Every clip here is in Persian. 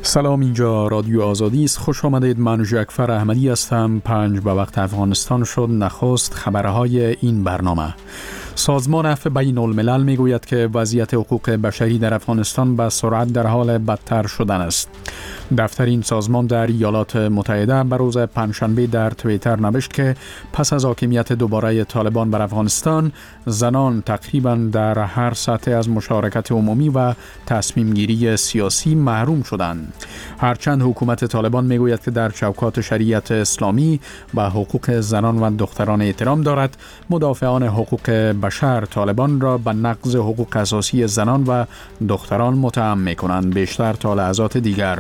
سلام، اینجا رادیو آزادی است. خوش آمدید. من جعفر احمدی هستم. 5 به وقت افغانستان شد. نخست خبرهای این برنامه. سازمان عفو بین الملل میگوید که وضعیت حقوق بشری در افغانستان به سرعت در حال بدتر شدن است. دفتر این سازمان در ایالات متحده به روز پنجشنبه در توییتر نوشت که پس از حاکمیت دوباره طالبان بر افغانستان، زنان تقریبا در هر سطح از مشارکت عمومی و تصمیم گیری سیاسی محروم شدند. هرچند حکومت طالبان میگوید که در چوکات شریعت اسلامی و حقوق زنان و دختران احترام دارد، مدافعان حقوق بشر طالبان را به نقض حقوق اساسی زنان و دختران متهم می‌کنند. بیشتر تا لحظات دیگر.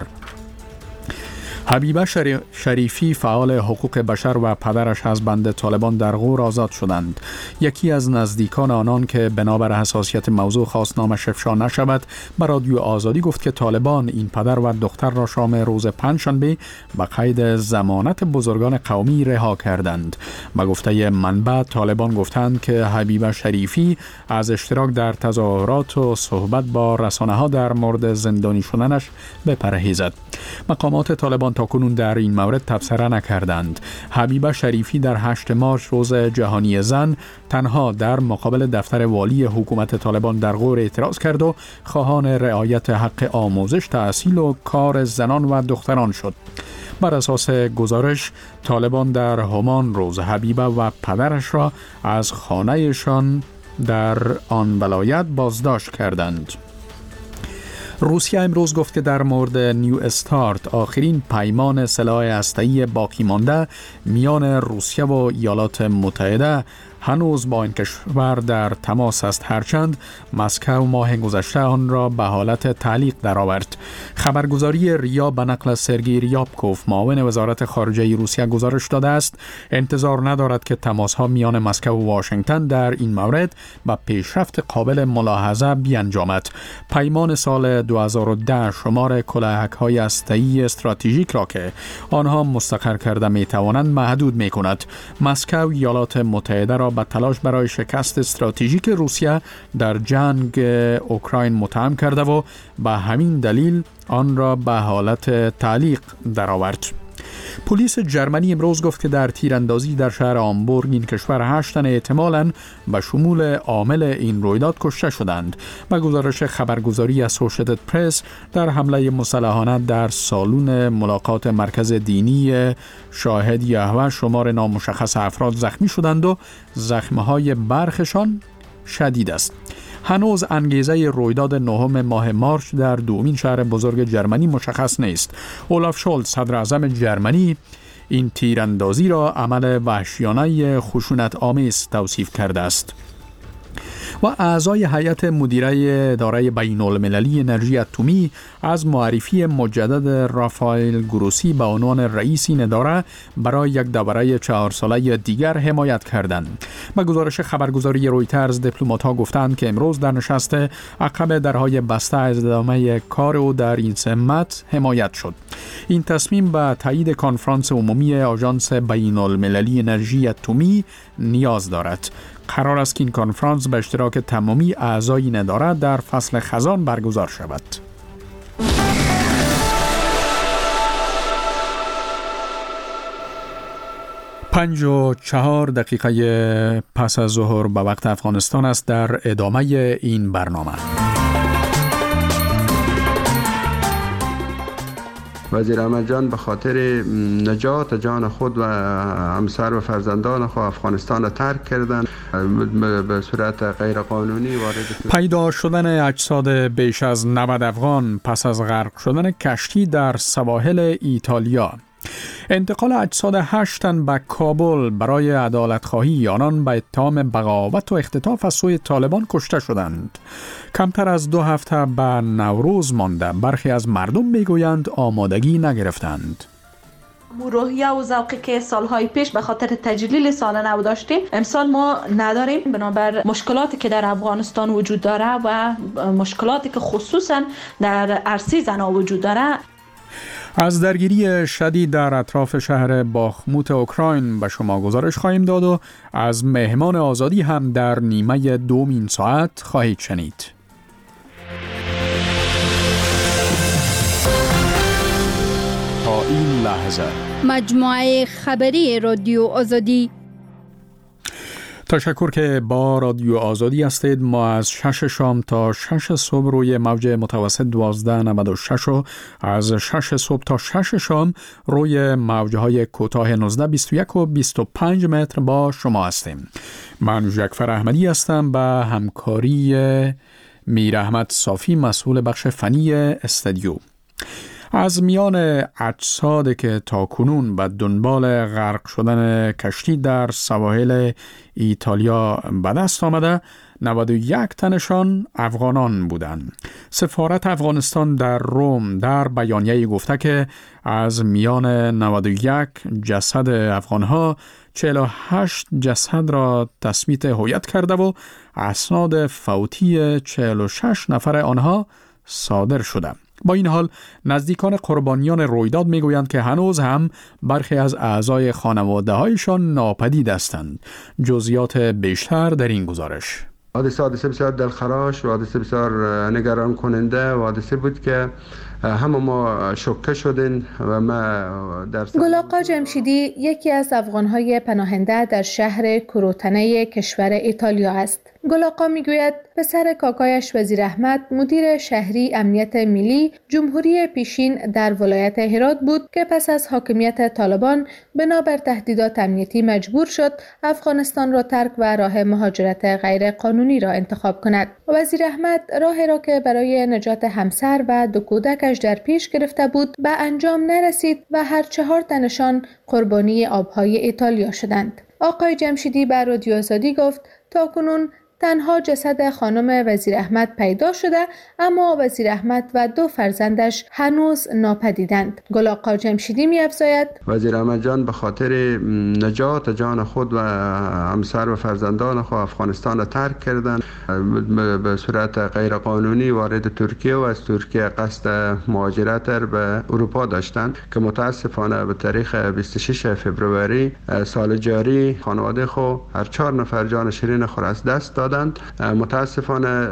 حبیبه شریفی، فعال حقوق بشر، و پدرش از بند طالبان در غور آزاد شدند. یکی از نزدیکان آنان که بنابر حساسیت موضوع خواست نامش افشا نشود، به رادیو آزادی گفت که طالبان این پدر و دختر را شام روز پنجشنبه به قید ضمانت بزرگان قومی رها کردند. به گفته منبع، طالبان گفتند که حبیبه شریفی از اشتراک در تظاهرات و صحبت با رسانه‌ها در مورد زندانی شدنش بپرهیزد. مقامات طالبان تاکنون در این مورد تبصره نکردند. حبیبه شریفی در 8 مارس، روز جهانی زن، تنها در مقابل دفتر والی حکومت طالبان در غور اعتراض کرد و خواهان رعایت حق آموزش، تحصیل و کار زنان و دختران شد. بر اساس گزارش، طالبان در همان روز حبیبه و پدرش را از خانه‌شان در آن ولایت بازداشت کردند. روسیه امروز گفت که در مورد نیو استارت، آخرین پیمان سلاح هسته‌ای باقی مانده میان روسیه و ایالات متحده، هنوز با این کشور در تماس است، هرچند مسکو ماه گذشته آن را به حالت تعلیق درآورد. خبرگزاری ریا به نقل سرگئی ریابکوف، معاون وزارت خارجه روسیه، گزارش داده است انتظار ندارد که تماس‌ها میان مسکو و واشنگتن در این مورد با پیشرفت قابل ملاحظه بیانجامد. پیمان سال 2010 شمار کلاهک‌های هسته‌ای استراتژیک را که آنها مستقر کرده می‌توانند محدود می‌کند. مسکو ایالات متحده را به تلاش برای شکست استراتژیک روسیه در جنگ اوکراین متهم کرده و به همین دلیل آن را به حالت تعلیق درآورد. پلیس جرمنی امروز گفت که در تیراندازی در شهر هامبورگ این کشور 8 تن احتمالاً به شمول عامل این رویداد کشته شدند. به گزارش خبرگزاری اسوشییتد پرس، در حمله مسلحانه در سالن ملاقات مرکز دینی شاهد یهوه شمار نامشخص افراد زخمی شدند و زخم‌های برخشان شدید است. هنوز انگیزه رویداد 9 ماه مارس در دومین شهر بزرگ جرمنی مشخص نیست. اولاف شولز، صدر اعظم جرمنی، این تیراندازی را عمل وحشیانه خشونت آمیز توصیف کرده است. و اعضای هیئت مدیره اداره بین المللی انرژی اتمی از معرفی مجدد رافائل گروسی به عنوان رئیس این اداره برای یک دوره 4 ساله دیگر حمایت کردند. به گزارش خبرگزاری رویترز، دیپلمات‌ها گفتند که امروز در نشست عقب درهای بسته از ادامه کار او در این سمت حمایت شد. این تصمیم به تایید کنفرانس عمومی آژانس بین المللی انرژی اتمی نیاز دارد. قرار است که این کنفرانس به اشتراک تمامی اعضای این اداره در فصل خزان برگزار شود. پنج و 4 دقیقه پس از ظهر به وقت افغانستان است. در ادامه این برنامه، وزیر احمد جان به خاطر نجات جان خود و همسر و فرزندان خود افغانستان را ترک کردند. به صورت غیر قانونی پیدا شدن اجساد بیش از 90 افغان پس از غرق شدن کشتی در سواحل ایتالیا. انتقال اجساد 8 تن به کابل برای عدالت خواهی، آنان به اتهام بغاوت و اختطاف از سوی طالبان کشته شدند. کمتر از 2 هفته به نوروز مانده، برخی از مردم میگویند آمادگی نگرفتند. روحیه و ذوقی که سالهای پیش به خاطر تجلیل سال نو داشتیم، امسال ما نداریم، بنابر مشکلاتی که در افغانستان وجود داره و مشکلاتی که خصوصا در عرصه زنا وجود داره. از درگیری شدید در اطراف شهر باخموت اوکراین به شما گزارش خواهیم داد و از مهمان آزادی هم در نیمه دومین ساعت خواهید شنید. این لحظه. مجموعه خبری رادیو آزادی. تشکر که با رادیو آزادی هستید. ما از 6 شام تا 6 صبح روی موج متوسط 1296 و از 6 صبح تا 6 شام روی موجهای کوتاه 19 21 و 25 متر با شما هستیم. من جعفر احمدی هستم به همکاری میر احمد صافی مسئول بخش فنی استودیو. از میان اجسادی که تاکنون به دنبال غرق شدن کشتی در سواحل ایتالیا به دست آمده 91 تنشان افغانان بودند. سفارت افغانستان در روم در بیانیه گفته که از میان 91 جسد افغانها 48 جسد را تثبیت هویت کرده و اسناد فوتی 46 نفر آنها صادر شده. با این حال نزدیکان قربانیان رویداد میگویند که هنوز هم برخی از اعضای خانواده هایشان ناپدید هستند. جزئیات بیشتر در این گزارش. حادثه بسیار دلخراش و حادثه بسیار نگران کننده و حادثه بود که همه ما شوکه شدیم و ما در گل آقا جمشیدی یکی از افغان‌های پناهنده در شهر کروتنه کشور ایتالیا است. گل آقا میگوید پسر کاکایش وزیر احمد مدیر شهری امنیت ملی جمهوری پیشین در ولایت هرات بود که پس از حاکمیت طالبان بنابر تهدیدات امنیتی مجبور شد افغانستان را ترک و راه مهاجرت غیر قانونی را انتخاب کند. وزیر احمد راهی را که برای نجات همسر و 2 کودکش در پیش گرفته بود به انجام نرسید و هر 4 تنشان قربانی آبهای ایتالیا شدند. آقای جمشیدی بر رادیو آزادی گفت تاکنون تنها جسد خانم وزیر احمد پیدا شده، اما وزیر احمد و 2 فرزندش هنوز ناپدیدند. گل آقا جمشیدی می‌افزاید وزیر احمد جان به خاطر نجات جان خود و همسر و فرزندان خود افغانستان را ترک کردند. به صورت غیر قانونی وارد ترکیه و از ترکیه قصد مهاجرت به اروپا داشتند که متاسفانه به تاریخ 26 فوریه سال جاری خانواده خود هر 4 نفر جان شیرین خود از دست داد. متاسفانه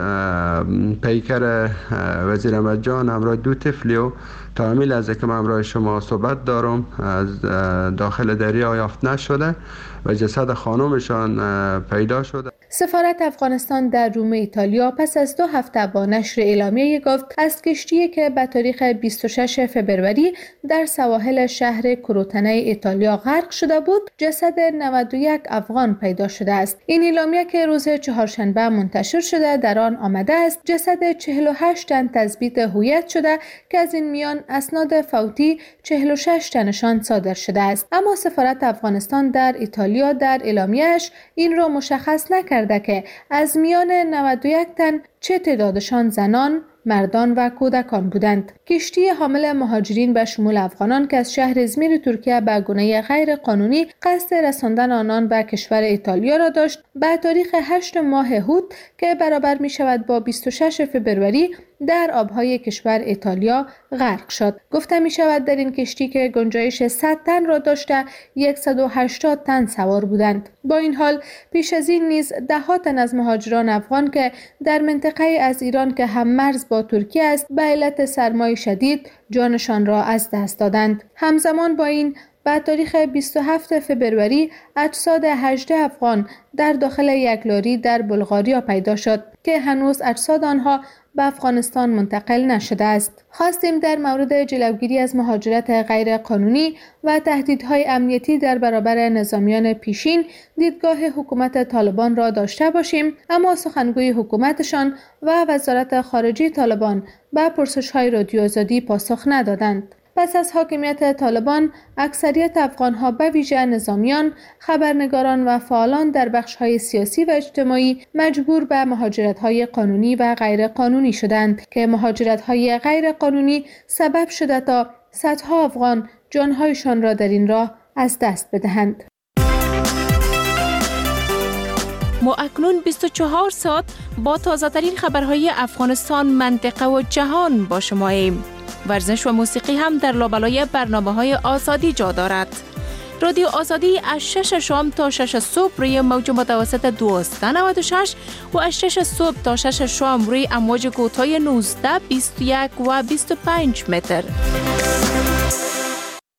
پیکر وزیر احمد جان همراه 2 طفلیو تعمیل از که من همراه شما صحبت دارم از داخل دریا یافت نشده و جسد خانمشان پیدا شده. سفارت افغانستان در روم ایتالیا پس از 2 هفته با نشر اعلامیه گفت از کشتی که به تاریخ 26 فوریه در سواحل شهر کروتنه ایتالیا غرق شده بود جسد 91 افغان پیدا شده است. این اعلامیه که روز چهارشنبه منتشر شده در آن آمده است جسد 48 تن تثبیت هویت شده که از این میان اسناد فوتی 46 تنشان صادر شده است. اما سفارت افغانستان در ایتالیا در اعلامیه‌اش این را مشخص نکرده که از میان 91 تن چه تعدادشان زنان، مردان و کودکان بودند. کشتی حامل مهاجرین به شمول افغانان که از شهر ازمیر ترکیه به گونه غیر قانونی قصد رساندن آنان به کشور ایتالیا را داشت. به تاریخ 8 ماه هوت که برابر می شود با 26 فوریه در آبهای کشور ایتالیا غرق شد. گفته می شود در این کشتی که گنجایش 100 تن را داشته 180 تن سوار بودند. با این حال پیش از این نیز 10 تن از مهاجران افغان که در منطقه از ایران که هم مرز با ترکیه است به علت سرمای شدید جانشان را از دست دادند. همزمان با این به تاریخ 27 فوریه اجساد 18 افغان در داخل یک لاری در بلغاریا پیدا شد که هنوز اجساد آنها به افغانستان منتقل نشده است. خواستیم در مورد جلوگیری از مهاجرت غیر قانونی و تهدیدهای امنیتی در برابر نظامیان پیشین دیدگاه حکومت طالبان را داشته باشیم، اما سخنگوی حکومتشان و وزارت خارجه طالبان به پرسش‌های رادیو آزادی پاسخ ندادند. پس از حاکمیت طالبان، اکثریت افغان‌ها به ویژه نظامیان، خبرنگاران و فعالان در بخش‌های سیاسی و اجتماعی مجبور به مهاجرت‌های قانونی و غیر قانونی شدند که مهاجرت‌های غیر قانونی سبب شده تا صدها افغان جان‌هایشان را در این راه از دست بدهند. ما اکنون 24 ساعت با تازه‌ترین خبرهای افغانستان، منطقه و جهان با شماییم. ورزش و موسیقی هم در لابلای برنامه‌های آزادی جا دارد. رادیو آزادی از 6 شام تا 6 صبح روی موج متوسط 1296 و از 6 صبح تا 6 شام روی امواج کوتاه 19، 21 و 25 متر.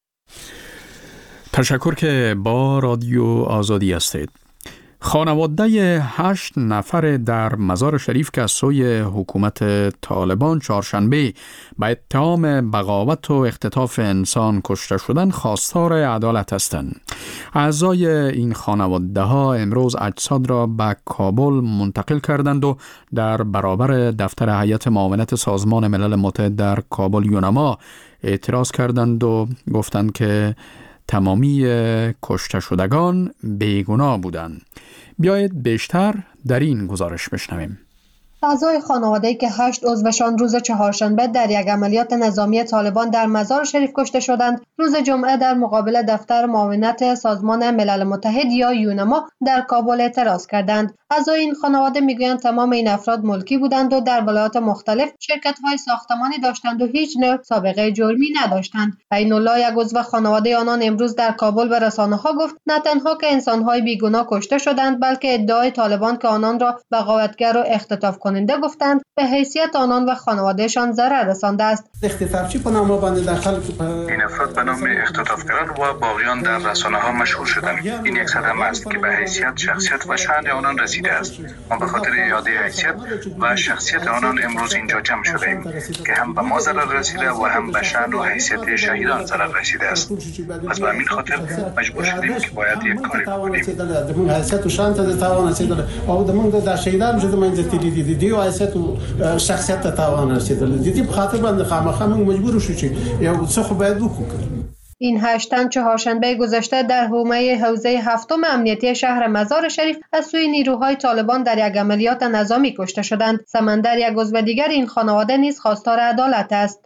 تشکر که با رادیو آزادی هستید. خانواده 8 نفر در مزار شریف که از سوی حکومت طالبان چهارشنبه به اتهام بغاوت و اختطاف انسان کشته شدند خواستار عدالت هستند. اعضای این خانواده ها امروز اجساد را به کابل منتقل کردند و در برابر دفتر هیئت معاونت سازمان ملل متحد در کابل یونما اعتراض کردند و گفتند که تمامی کشته شدگان بیگناه بودند. بیایید بیشتر در این گزارش بشنویم. اعضای خانواده‌ای که 8 عضوشان روز چهارشنبه در یک عملیات نظامی طالبان در مزار شریف کشته شدند، روز جمعه در مقابل دفتر معاونت سازمان ملل متحد یا یونما در کابل اعتراض کردند. اعضای این خانواده میگویند تمام این افراد ملکی بودند و در ولایات مختلف شرکت‌های ساختمانی داشتند و هیچ نوع سابقه جرمی نداشتند. عین الله، یک عضو خانواده آنان، امروز در کابل به رسانه‌ها گفت نه تنها که انسان‌های بیگناه کشته شدند، بلکه ادعای طالبان که آنان را بغاوتگر و اختطاف کننده گفتند به حیثیت آنان و خانوادهشان ضرر رسانده است. اختطافچی په نامه باندې داخل این افراد به نام اختطافگران و باغیان در رسانه‌ها مشهور شدند. این یک صدمه است که به حیثیت، شخصیت و شأن آنان رسیده است. ما به خاطر اعاده حیثیت و شخصیت آنان امروز اینجا جمع شدیم که هم به ما ضرر رسیده و هم به شأن و حیثیت شهیدان ضرر رسیده است. پس به همین خاطر مجبور شدیم که باید یک کاری بکنیم. دمون حیثیت و شأن ته تاوان رسیدل او دمون د شهیدان چې د منځ تیری دی حیثیت و شخصیت ته تاوان رسیدل. دي په خاطر باندې خامخا موږ مجبور شو چې یو څه خو باید وکړو. این 8 تن چهارشنبه گذشته در حومه حوزه 7 امنیتی شهر مزار شریف از سوی نیروهای طالبان در یک عملیات نظامی کشته شدند. سمندر، یک عضو دیگر این خانواده نیز خواستار عدالت است.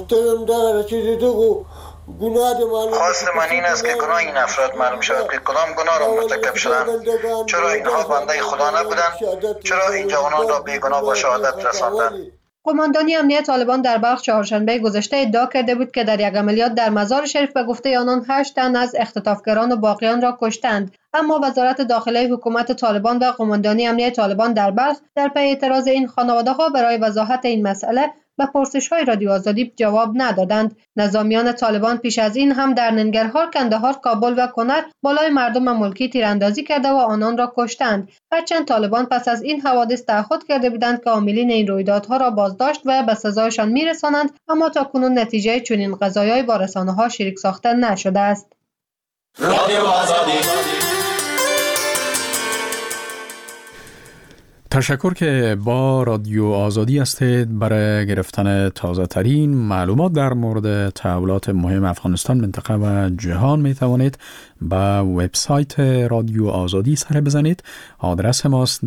خواست من این است که گناه این افراد معلوم شود که کدام گناه را مرتکب شدند. چرا اینها بنده خدا نبودند؟ چرا اینجا آنان را بیگناه با شهادت رساندند؟ قماندانی امنیت طالبان در بلخ چهارشنبه گذشته ادعا کرده بود که در یک عملیات در مزار شریف به گفته آنان 8 تن از اختطافگران و باغیان را کشتند. اما وزارت داخله حکومت طالبان و قماندانی امنیت طالبان در بلخ در پی اعتراض این خانواده‌ها برای وضاحت این مسئله به پرسش‌های رادیو آزادی جواب ندادند. نظامیان طالبان پیش از این هم در ننگرهار، کندهار، کابل و کنر بالای مردم ملکی تیراندازی کرده و آنان را کشتند. هرچند طالبان پس از این حوادث تعهد کرده بودند که عاملین این رویدادها را بازداشت و به سزایشان میرسانند، اما تاکنون نتیجه چنین قضایایی با رسانه‌ها شریک ساخته نشده است. رادیو آزادی. تشکر که با رادیو آزادی هستید. برای گرفتن تازه ترین معلومات در مورد تحولات مهم افغانستان، منطقه و جهان می توانید به وبسایت رادیو آزادی سر بزنید. آدرس ماست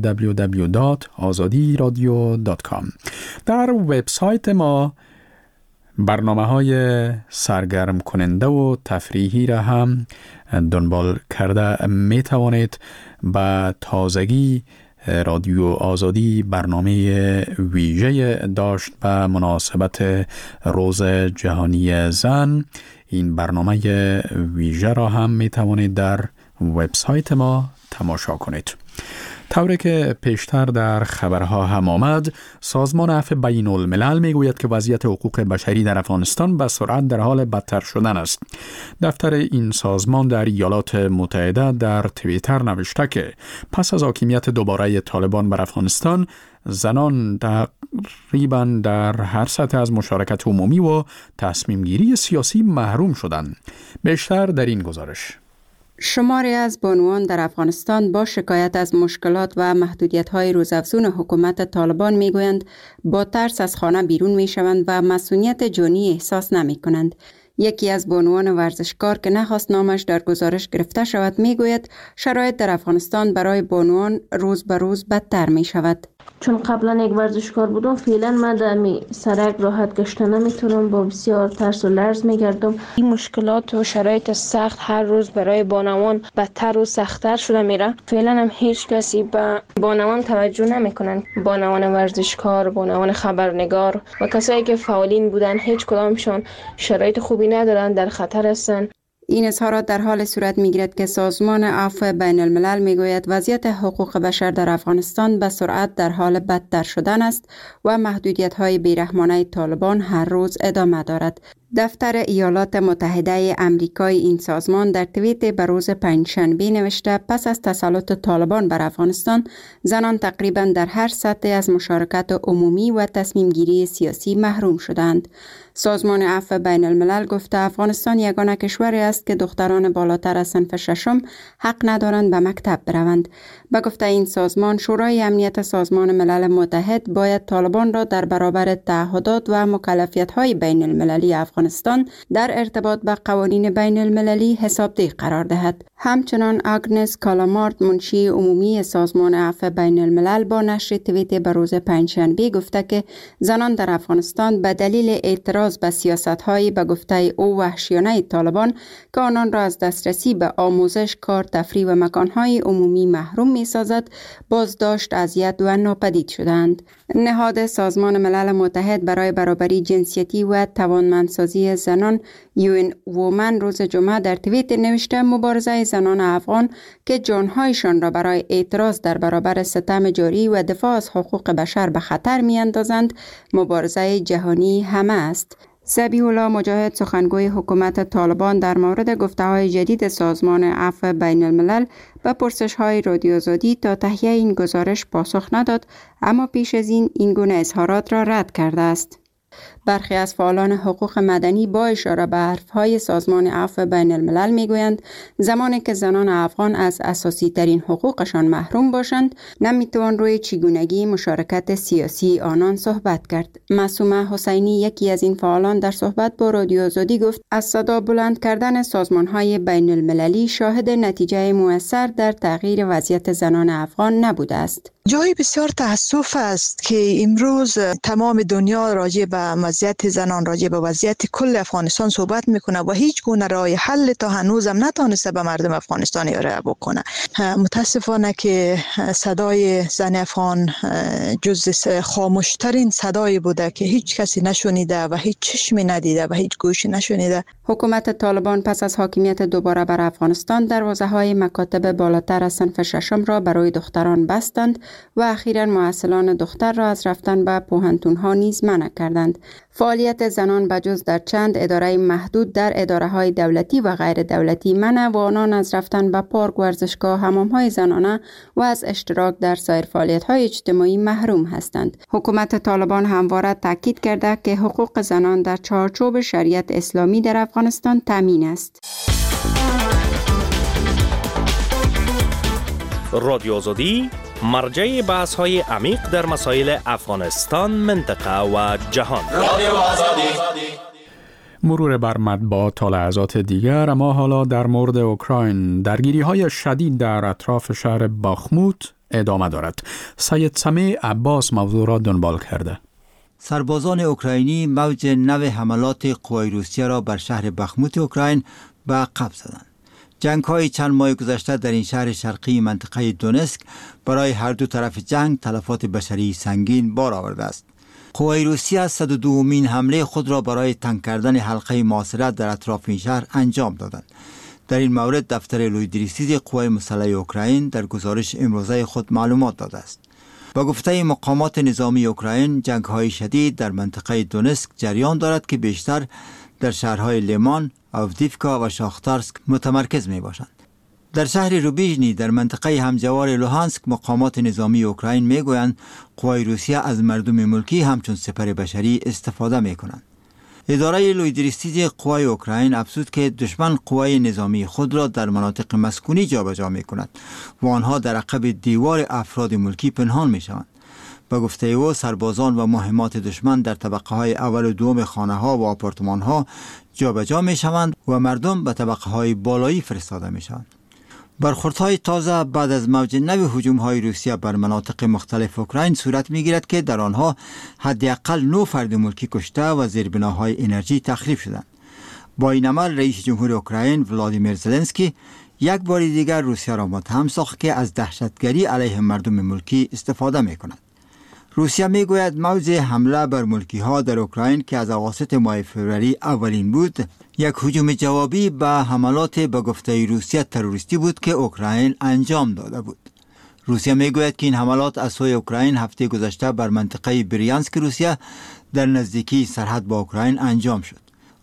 www.azadiradio.com. در وبسایت ما برنامه‌های سرگرم کننده و تفریحی را هم دنبال کرده می توانید. به تازگی رادیو آزادی برنامه ویژه داشت به مناسبت روز جهانی زن. این برنامه ویژه را هم می توانید در وبسایت ما تماشا کنید. طوری که پیشتر در خبرها هم آمد، سازمان عفو بین الملل می گوید که وضعیت حقوق بشری در افغانستان به سرعت در حال بدتر شدن است. دفتر این سازمان در ایالات متحده در توییتر نوشته که پس از حاکمیت دوباره طالبان بر افغانستان، زنان تقریبا در هر سطح از مشارکت عمومی و تصمیم گیری سیاسی محروم شدند. بیشتر در این گزارش. شماری از بانوان در افغانستان با شکایت از مشکلات و محدودیت‌های روزافزون حکومت طالبان می‌گویند با ترس از خانه بیرون می‌شوند و مسئولیت جانی احساس نمی‌کنند. یکی از بانوان ورزشکار که نخواست نامش در گزارش گرفته شود می‌گوید شرایط در افغانستان برای بانوان روز به روز بدتر می‌شود. چون قبلا یک ورزشکار بودم، فعلا من در سرک راحت گشتن نمیتونم، با بسیار ترس و لرز میگردم. این مشکلات و شرایط سخت هر روز برای بانوان بدتر و سخت‌تر شده میره. فعلا هم هیچ کسی به بانوان توجه نمیکنن. بانوان ورزشکار، بانوان خبرنگار و کسایی که فعالین بودن هیچ کدامشون شرایط خوبی ندارن، در خطر هستن. این اظهارات در حال صورت می‌گیرد که سازمان عفو بین الملل می‌گوید وضعیت حقوق بشر در افغانستان به سرعت در حال بدتر شدن است و محدودیت‌های بیرحمانه طالبان هر روز ادامه دارد. دفتر ایالات متحده امریکای این سازمان در توییت به روز پنجشنبه نوشته پس از تسلط طالبان بر افغانستان، زنان تقریبا در هر سطح از مشارکت عمومی و تصمیم گیری سیاسی محروم شدند. سازمان عفو بین الملل گفته افغانستان یگانه کشوری است که دختران بالاتر از صنف ششم حق ندارند به مکتب بروند. به گفته این سازمان، شورای امنیت سازمان ملل متحد باید طالبان را در برابر تعهدات و مکلفیت‌های بین المللی افغانستان در ارتباط به قوانین بین المللی حسابدهی قرار دهد. همچنان آگنس کالامارت، منشی عمومی سازمان عفو بین الملل، با نشر توییت به روز پنجشنبه گفته که زنان در افغانستان به دلیل اعتراض به سیاست‌های به گفته او وحشیانه طالبان که آنان را از دسترسی به آموزش، کار، تفریح و مکان‌های عمومی محروم می‌سازد، بازداشت، اذیت و ناپدید شدند. نهاد سازمان ملل متحد برای برابری جنسیتی و توانمندسازی زنان UN Women روز جمعه در توییت نوشته مبارزه زنان افغان که جانهایشان را برای اعتراض در برابر ستم جاری و دفاع از حقوق بشر به خطر می‌اندازند، مبارزه جهانی همه است. ذبیح الله مجاهد، سخنگوی حکومت طالبان، در مورد گفته‌های جدید سازمان عفو بین الملل به پرسش‌های رادیو آزادی تا تهیه این گزارش پاسخ نداد، اما پیش از این گونه اظهارات را رد کرده است. برخی از فعالان حقوق مدنی با اشاره به حرفهای سازمان عفو بین الملل میگویند زمانی که زنان افغان از اساسی ترین حقوقشان محروم باشند، نمیتوان روی چگونگی مشارکت سیاسی آنان صحبت کرد. معصومه حسینی، یکی از این فعالان، در صحبت با رادیو آزادی گفت از صدا بلند کردن سازمانهای بین المللی شاهد نتیجه مؤثر در تغییر وضعیت زنان افغان نبوده است. جای بسیار تأسف است که امروز تمام دنیا راجع به وضعیت زنان، راجع به وضعیت کل افغانستان صحبت میکنه و هیچ گونه راه حل تا هنوزم نتونسته به مردم افغانستان ارائه بکنه. متاسفانه که صدای زن افغان جز خاموشترین صدایی بوده که هیچ کسی نشنیده و هیچ چشمی ندیده و هیچ گوشی نشنیده. حکومت طالبان پس از حاکمیت دوباره بر افغانستان دروازه‌های مکاتب بالاتر از صنف ششم را برای دختران بستند و اخیراً مؤهلان دختر را از رفتن به پوهنتون‌ها نیز منع کردند. فعالیت زنان بجز در چند اداره محدود در اداره‌های دولتی و غیر دولتی منع و آنان از رفتن به پارک، ورزشگاه، حمام‌های زنانه و از اشتراک در سایر فعالیت‌های اجتماعی محروم هستند. حکومت طالبان همواره تاکید کرده که حقوق زنان در چارچوب شریعت اسلامی در افغانستان تامین است. رادیو آزادی مرجع بحث‌های عمیق در مسائل افغانستان، منطقه و جهان. رادیو آزادی. مرور بر مطبوعات تا لحظات دیگر، اما حالا در مورد اوکراین. درگیری‌های شدید در اطراف شهر باخموت ادامه دارد. سید سمیع عباس موضوع را دنبال کرده. سربازان اوکراینی موج نو حملات قوای روسیه را بر شهر باخموت اوکراین به عقب زدند. جنگ‌های چند ماه گذشته در این شهر شرقی منطقه دونسک برای هر دو طرف جنگ تلفات بشری سنگین بار آورده است. قوای روسیه 102مین حمله خود را برای تنگ کردن حلقه محاصرت در اطراف این شهر انجام دادند. در این مورد دفتر لویدریسیز قوای مسلح اوکراین در گزارش امروزه خود معلومات داده است. با گفته مقامات نظامی اوکراین، جنگ‌های شدید در منطقه دونسک جریان دارد که بیشتر در شهرهای لیمان، آودیفکا و شاختارسک متمرکز می باشند. در شهر روبیژنی در منطقه همجوار لوهانسک، مقامات نظامی اوکراین می گویند قوای روسیه از مردم ملکی همچون سپر بشری استفاده می کنند. اداره لویدریسیز قوای اوکراین افزود که دشمن قوای نظامی خود را در مناطق مسکونی جابجا می کند و آنها در عقب دیوار افراد ملکی پنهان می شوند. با گفته او، سربازان و مهمات دشمن در طبقه های اول و دوم خانه ها و آپارتمان ها جابجا می شوند و مردم به طبقه های بالایی فرستاده می شوند. برخوردهای تازه بعد از موج نو هجوم‌های روسیه بر مناطق مختلف اوکراین صورت می‌گیرد که در آنها حداقل 9 فرد ملکی کشته و زیربناهای انرژی تخریب شدند. با این عمل رئیس جمهور اوکراین ولادیمیر زلنسکی یک بار دیگر روسیه را متهم ساخت که از دهشتگری علیه مردم ملکی استفاده می‌کند. روسیه میگوید موج حمله بر ملکی ها در اوکراین که از اواسط ماه فوریه اولین بود، یک هجوم جوابی به حملات به گفته روسیه تروریستی بود که اوکراین انجام داده بود. روسیه میگوید که این حملات از سوی اوکراین هفته گذشته بر منطقه بریانسک روسیه در نزدیکی سرحد با اوکراین انجام شد.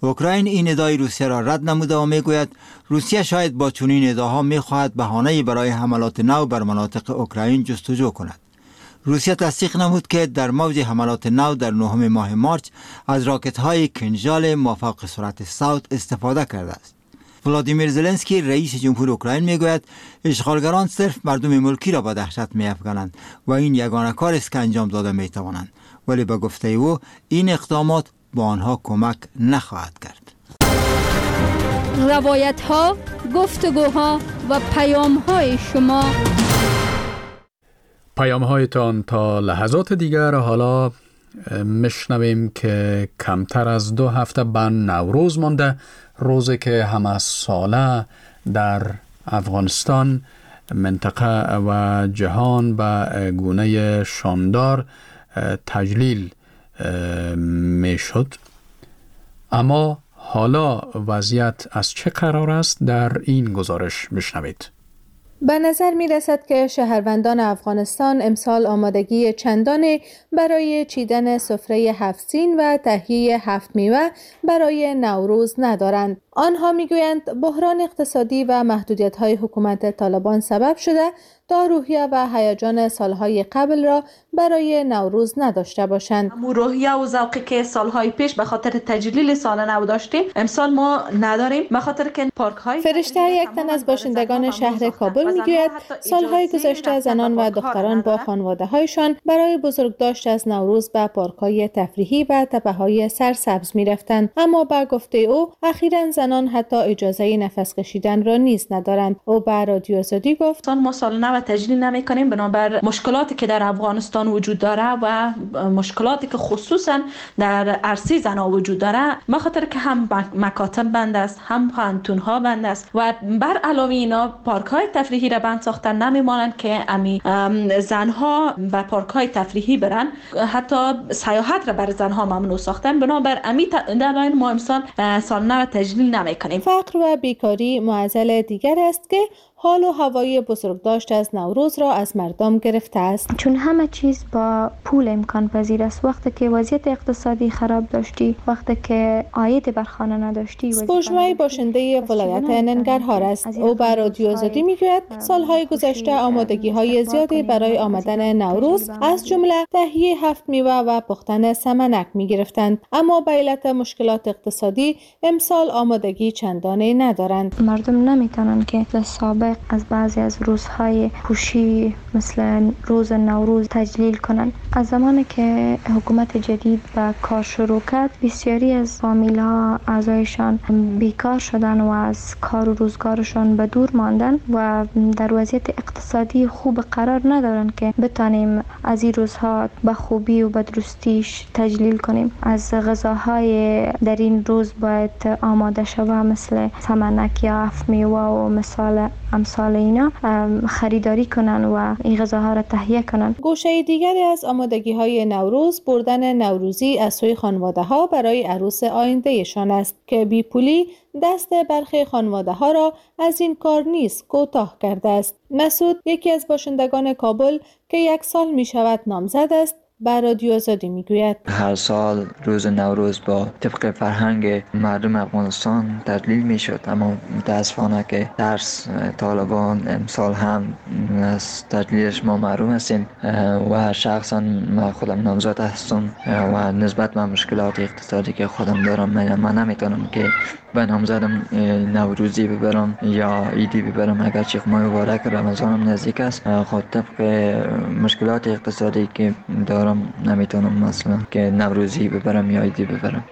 اوکراین این ندای روسیه را رد نموده و میگوید روسیه شاید با چنین نداها میخواهد بهانه‌ای برای حملات نو بر مناطق اوکراین جستجو کند. روسیه تصدیق نمود که در موج حملات نو در 9 ماه مارچ از راکت‌های کنژال مافوق سرعت صوت استفاده کرده است. ولادیمیر زلنسکی رئیس جمهور اوکراین میگوید اشغالگران صرف مردم ملکی را به دهشت می‌افکنند و این یگانه کاری است که انجام داده می‌توانند، ولی به گفته او این اقدامات با آنها کمک نخواهد کرد. روایت‌ها، گفتگوها و پیام‌های شما. پیام‌هایتان تا لحظات دیگر. حالا میشنویم که کمتر از 2 هفته به نوروز مانده، روزی که همه ساله در افغانستان، منطقه و جهان به گونه شاندار تجلیل میشد. اما حالا وضعیت از چه قرار است در این گزارش میشنوید. به نظر می رسد که شهروندان افغانستان امسال آمادگی چندانی برای چیدن سفره 7 سین و تهیه 7 میوه برای نوروز ندارند. آنها می گویند بحران اقتصادی و محدودیت‌های حکومت طالبان سبب شده تا روحیه و هیجان سالهای قبل را برای نوروز نداشته باشند. روحیه و ذوقی که سالهای پیش به خاطر تجلیل سال نو داشتیم امسال ما نداریم، به خاطر که پارک‌های فرشته یک تن از باشندگان شهر کابل میگوید سالهای گذشته زنان و دختران با خانواده‌هایشان برای بزرگداشت از نوروز به پارک‌های تفریحی و تپه‌های سرسبز می‌رفتند، اما با گفته او اخیراً زنان حتی اجازه نفس کشیدن را نیز ندارند. او به رادیو آزادی گفت ما سال نو تجلیل نمی‌کنیم بنابر مشکلاتی که در افغانستان وجود داره و مشکلاتی که خصوصا در عرصه زنان وجود داره، به خاطر که هم مکاتب بند است، هم پانتون‌ها بند است و بر علاوه اینا پارک‌های تفریحی را بند ساختن نمی‌مانند که زنها به پارک‌های تفریحی برن، حتی سیاحت را بر زنها ممنوع ساختن. بنابر امی دلایل ما امسال سال نو تجلیل نمی‌کنیم. فقر و بیکاری معضل دیگر است که حال و هوای بزرگداشت از نوروز را از مردم گرفته است. چون همه چیز با پول امکان پذیر است. وقتی که وضعیت اقتصادی خراب داشتی، وقتی که عاید بر خانه نداشتی. سپوږمۍ باشنده ولایت ننگرهار است. او به رادیو آزادی میگوید سالهای گذشته آمادگی‌های زیادی برای آمدن نوروز از جمله تهیه 7 میوه و پختن سمنک می‌گرفتند، اما به علت مشکلات اقتصادی امسال آمادگی چندانی ندارند. مردم نمیتونن که سابق از بعضی از روزهای خوشی مثل روز نوروز تجلیل کنند. از زمانی که حکومت جدید به کار شروع کرد، بسیاری از فامیل‌ها اعضایشان بیکار شدن و از کار و روزگارشان به دور ماندن و در وضعیت اقتصادی خوب قرار ندارن که بتانیم از این روزها به خوبی و به درستیش تجلیل کنیم. از غذاهای در این روز باید آماده شود مثل سمنک یا 7 میوه و امثال اینا خریداری کنن و این غذاها را تهیه کنن. گوشه دیگری از آمادگی‌های نوروز بردن نوروزی از سوی خانواده‌ها برای عروس آیندهشان است که بیپولی دست برخی خانواده‌ها را از این کار نیز کوتاه کرده است. مسعود یکی از باشندگان کابل که 1 سال می‌شود نامزد است به رادیو آزادی میگوید هر سال روز نوروز با طبق فرهنگ مردم افغانستان تجلیل میشد، اما متاسفانه که درس طالبان امسال هم از تجلیلش ما محروم هستیم و شخصا ما خودم نامزد هستم و نسبت به مشکلات اقتصادی که خودم دارم من نمیتونم که به نامزدم نوروزی ببرم یا عیدی ببرم، اگرچه ماه مبارک رمضانم نزدیک است. خود طبق مشکلات اقتصادی که دارم نمیتونم مثلا که نوروزی ببرم یا عیدی ببرم.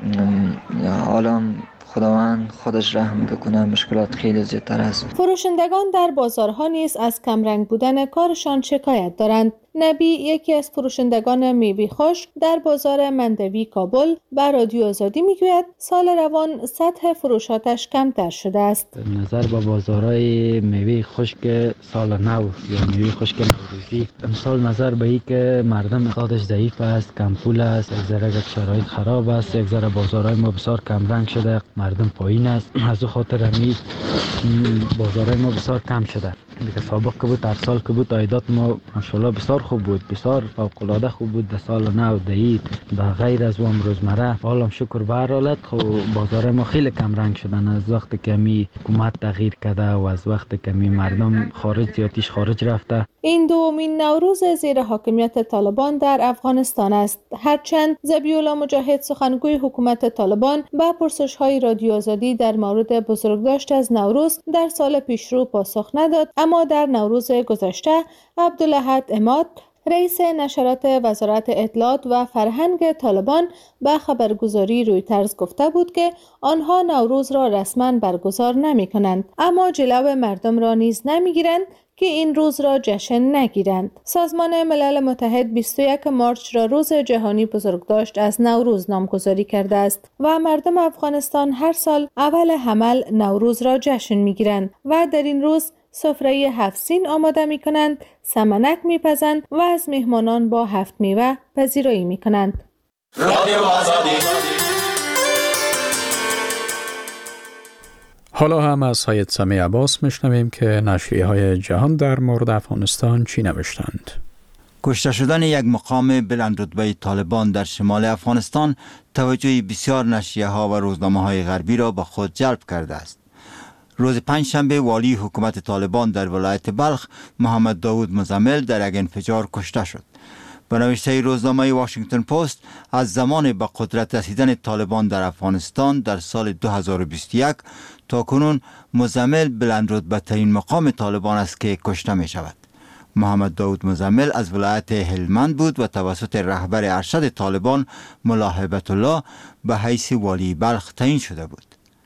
حالا خداوند خودش رحم بکنه، مشکلات خیلی زیادتر است. فروشندگان در بازارها نیز از کمرنگ بودن کارشان شکایت دارند. نبی یکی از فروشندگان میوه خشک در بازار مندوی کابل به رادیو آزادی میگوید سال روان سطح فروشاتش کمتر شده است. نظر به بازارهای میوه خشک سال نو یا میوه خشک نوروزی امسال نظر به این که مردم اقتصادش ضعیف است، کم پول است، یک ذره شرایط خراب است، یک ذره بازارهای ما بسیار کم رنگ شده، مردم پایین است، از خاطر همین بازارهای ما بسیار کم شده. دیگه سابق که بود هر سال که بود عایدات ما ماشاءالله بسیار خوب بود، بسیار فوق العاده خوب بود. در سال نو عید به غیر از وام روزمره حالم شکر به هر حالت بازار ما خیلی کم رنگ شدن از وقتی که می حکومت تغییر کرده و از وقتی که می مردم زیادیش خارج رفته. این دومین نوروز زیر حاکمیت طالبان در افغانستان است. هرچند ذبیح الله مجاهد سخنگوی حکومت طالبان به پرسش‌های رادیو آزادی در مورد بزرگداشت از نوروز در سال پیشرو پاسخ نداد، اما در نوروز گذشته عبدالاحد عماد رئیس نشرات وزارت اطلاعات و فرهنگ طالبان به خبرگزاری رویترز گفته بود که آنها نوروز را رسما برگزار نمی کنند، اما جلو مردم را نیز نمی گیرند که این روز را جشن نگیرند. سازمان ملل متحد 21 مارچ را روز جهانی بزرگداشت از نوروز نامگذاری کرده است و مردم افغانستان هر سال اول حمل نوروز را جشن میگیرند و در این روز سفره 7 سین آماده می کنند، سمنک می پزند و از مهمانان با 7 میوه پذیرایی می کنند. حالا هم از سید سمیع عباس میشنویم که نشریه‌های جهان در مورد افغانستان چی نوشتند. کشته شدن یک مقام بلندرتبه طالبان در شمال افغانستان توجه بسیار نشریه‌ها و روزنامه‌های غربی را به خود جلب کرده است. روز پنجشنبه والی حکومت طالبان در ولایت بلخ محمد داود مزمل در یک انفجار کشته شد. به نوشته روزنامه واشنگتن پست، از زمان به قدرت رسیدن طالبان در افغانستان در سال 2021 تا کنون مزمل بلندرتبه ترین مقام طالبان است که کشته می شود. محمد داود مزمل از ولایت هلمند بود و توسط رهبر ارشد طالبان ملا هیبت الله به حیث والی بلخ تعیین شده بود.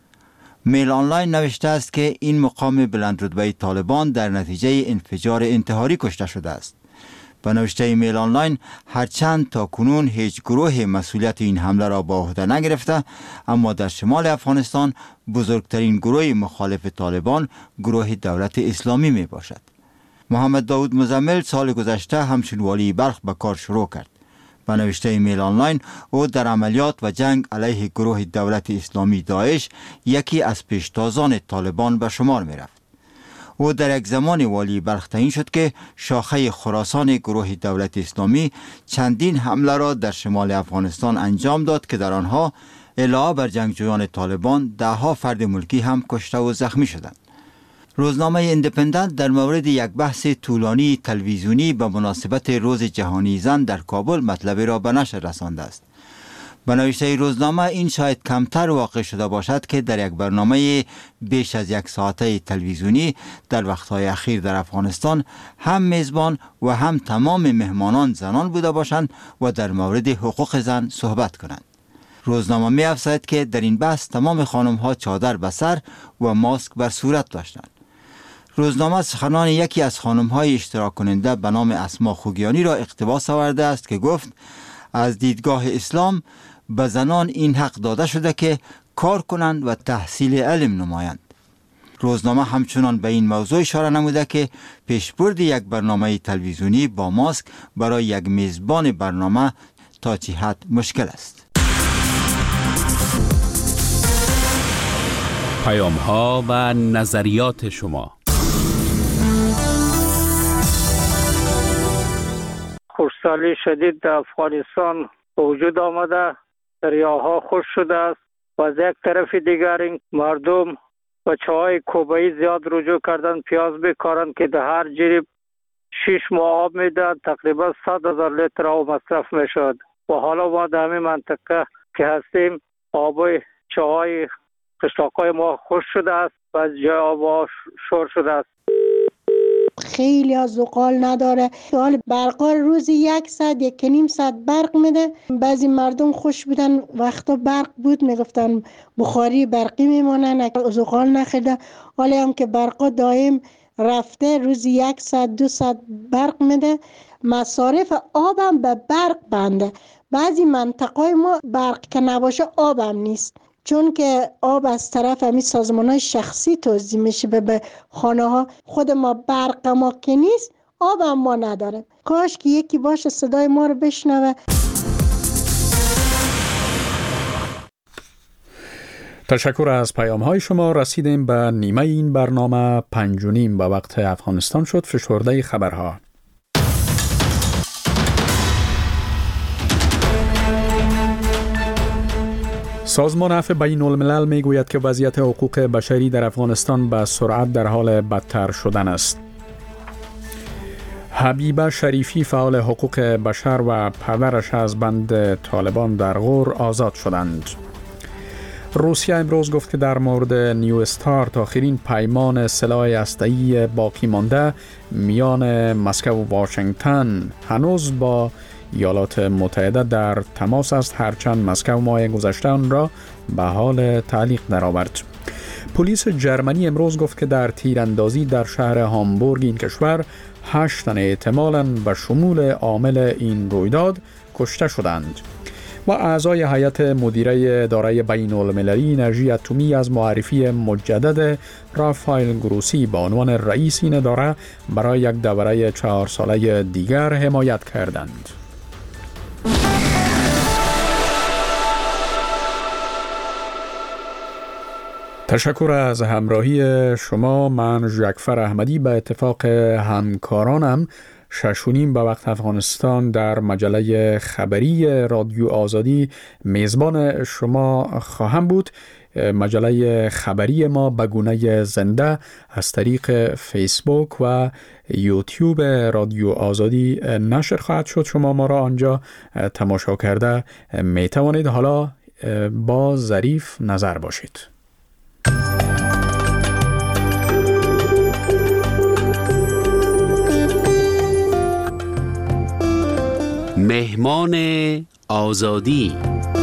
میل آنلاین نوشته است که این مقام بلندرتبه طالبان در نتیجه انفجار انتحاری کشته شده است. به نوشته میل آنلاین، هرچند تا کنون هیچ گروه مسئولیت این حمله را به عهده نگرفته، اما در شمال افغانستان بزرگترین گروه مخالف طالبان گروه دولت اسلامی می باشد. محمد داود مزمل سال گذشته همچون والی بلخ به کار شروع کرد. به نوشته میل آنلاین، او در عملیات و جنگ علیه گروه دولت اسلامی داعش یکی از پیشتازان طالبان به شمار می رفت. او در یک زمان والی بلخ تعیین شد که شاخه خراسان گروه دولت اسلامی چندین حمله را در شمال افغانستان انجام داد که در آنها علاوه بر جنگجویان طالبان 10 فرد ملکی هم کشته و زخمی شدند. روزنامه ایندیپندنت در مورد یک بحث طولانی تلویزیونی به مناسبت روز جهانی زن در کابل مطلبی را به نشر رسانده است. به نوشته روزنامه، این شاید کمتر واقع شده باشد که در یک برنامه بیش از 1 ساعته تلویزیونی در وقتهای اخیر در افغانستان هم میزبان و هم تمام مهمانان زنان بوده باشند و در مورد حقوق زن صحبت کنند. روزنامه می افزاید که در این بحث تمام خانم ها چادر به سر و ماسک بر صورت داشتند. روزنامه سخنان یکی از خانم های اشتراک کننده به نام اسما خوگیانی را اقتباس آورده است که گفت از دیدگاه اسلام به زنان این حق داده شده که کار کنند و تحصیل علم نمایند. روزنامه همچنان به این موضوع اشاره نموده که پیشبرد یک برنامه تلویزیونی با ماسک برای یک میزبان برنامه تا چه حد مشکل است. پیام‌ها و نظریات شما. خشکسالی شدید در افغانستان وجود آمده، دریاها خشک شده است و از یک طرف دیگر این مردم بچه‌های کوبه‌ای زیاد رجوع کردن پیاز بکارند که در هر جریب 6 ماه آب میداد، تقریبا 100,000 لیتر آب مصرف میشد و حالا ما در همین منطقه که هستیم آب چاهای قشلاقای ما خشک شده است و از جای آب شور شده است. خیلی از زغال نداره. حال برقا روزی 1 ساعت 1.5 ساعت برق میده. بعضی مردم خوش بودن وقتا برق بود میگفتن بخاری برقی میمونن، زغال نخیده. حالا هم که برقا دائم رفته روزی 1 ساعت 2 ساعت برق میده. مصارف آبم به برق بنده. بعضی منطقه ما برق که نباشه آبم نیست، چون که آب از طرف همین سازمان‌های شخصی توزیع میشه به خانه ها. خود ما برق ما که نیست، آب هم ما نداره. کاش که یکی باشه صدای ما رو بشنوه. تشکر از پیام‌های شما. رسیدیم به نیمه این برنامه. 5:30 به وقت افغانستان شد. فشرده خبرها. سازمان عفو بین الملل می گوید که وضعیت حقوق بشری در افغانستان به سرعت در حال بدتر شدن است. حبیبه شریفی فعال حقوق بشر و پدرش از بند طالبان در غور آزاد شدند. روسیه امروز گفت که در مورد نیو استارت آخرین پیمان سلاح هسته‌ای باقی مانده میان مسکو و واشنگتن هنوز با ایالات متحده در تماس است، هرچند مسکو ماه گذشته آن را به حال تعلیق درآورد. پلیس جرمنی امروز گفت که در تیراندازی در شهر هامبورگ این کشور 8 تن احتمالاً به شمول عامل این رویداد کشته شدند. و اعضای هیئت مدیره اداره بین المللی انرژی اتمی از معرفی مجدد رافائل گروسی به عنوان رئیس این اداره برای یک دوره 4 ساله دیگر حمایت کردند. تشکر از همراهی شما. من جعفر احمدی به اتفاق همکارانم 6:30 به وقت افغانستان در مجله خبری رادیو آزادی میزبان شما خواهم بود. مجله خبری ما به گونه زنده از طریق فیسبوک و یوتیوب رادیو آزادی نشر خواهد شد. شما ما را آنجا تماشا کرده می توانید. حالا با ظریف نظر باشید. مهمان آزادی.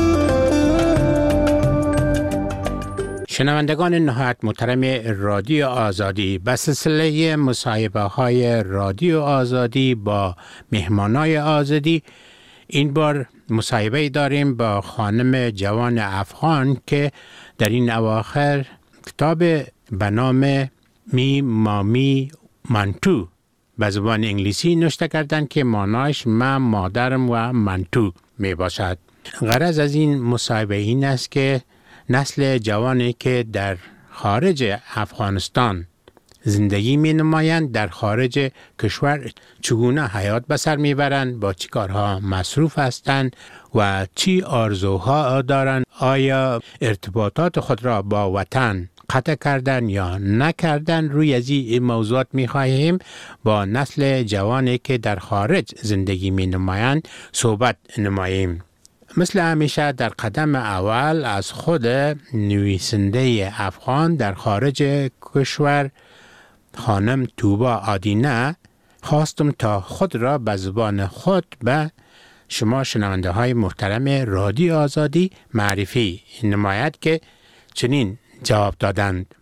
شنوندگان نهایت محترم رادیو آزادی، به سلسله مصاحبه های رادیو آزادی با مهمانای آزادی این بار مصاحبه داریم با خانم جوان افغان که در این اواخر کتاب به نام می مامی منتو به زبان انگلیسی نوشته کردند که معنایش من مادرم و منتو می باشد. غرض از این مصاحبه این است که نسل جوانی که در خارج افغانستان زندگی می نمایند در خارج کشور چگونه حیات به سر می برند، با چی کارها مصروف هستند و چی آرزوها دارند، آیا ارتباطات خود را با وطن قطع کردن یا نکردن. روی از این موضوعات می خواهیم با نسل جوانی که در خارج زندگی می نمایند صحبت نماییم. مثل همیشه در قدم اول از خود نویسنده افغان در خارج کشور خانم توبا آدینه خواستم تا خود را به زبان خود به شما شنونده های محترم رادیو آزادی معرفی نماید که چنین جواب دادند.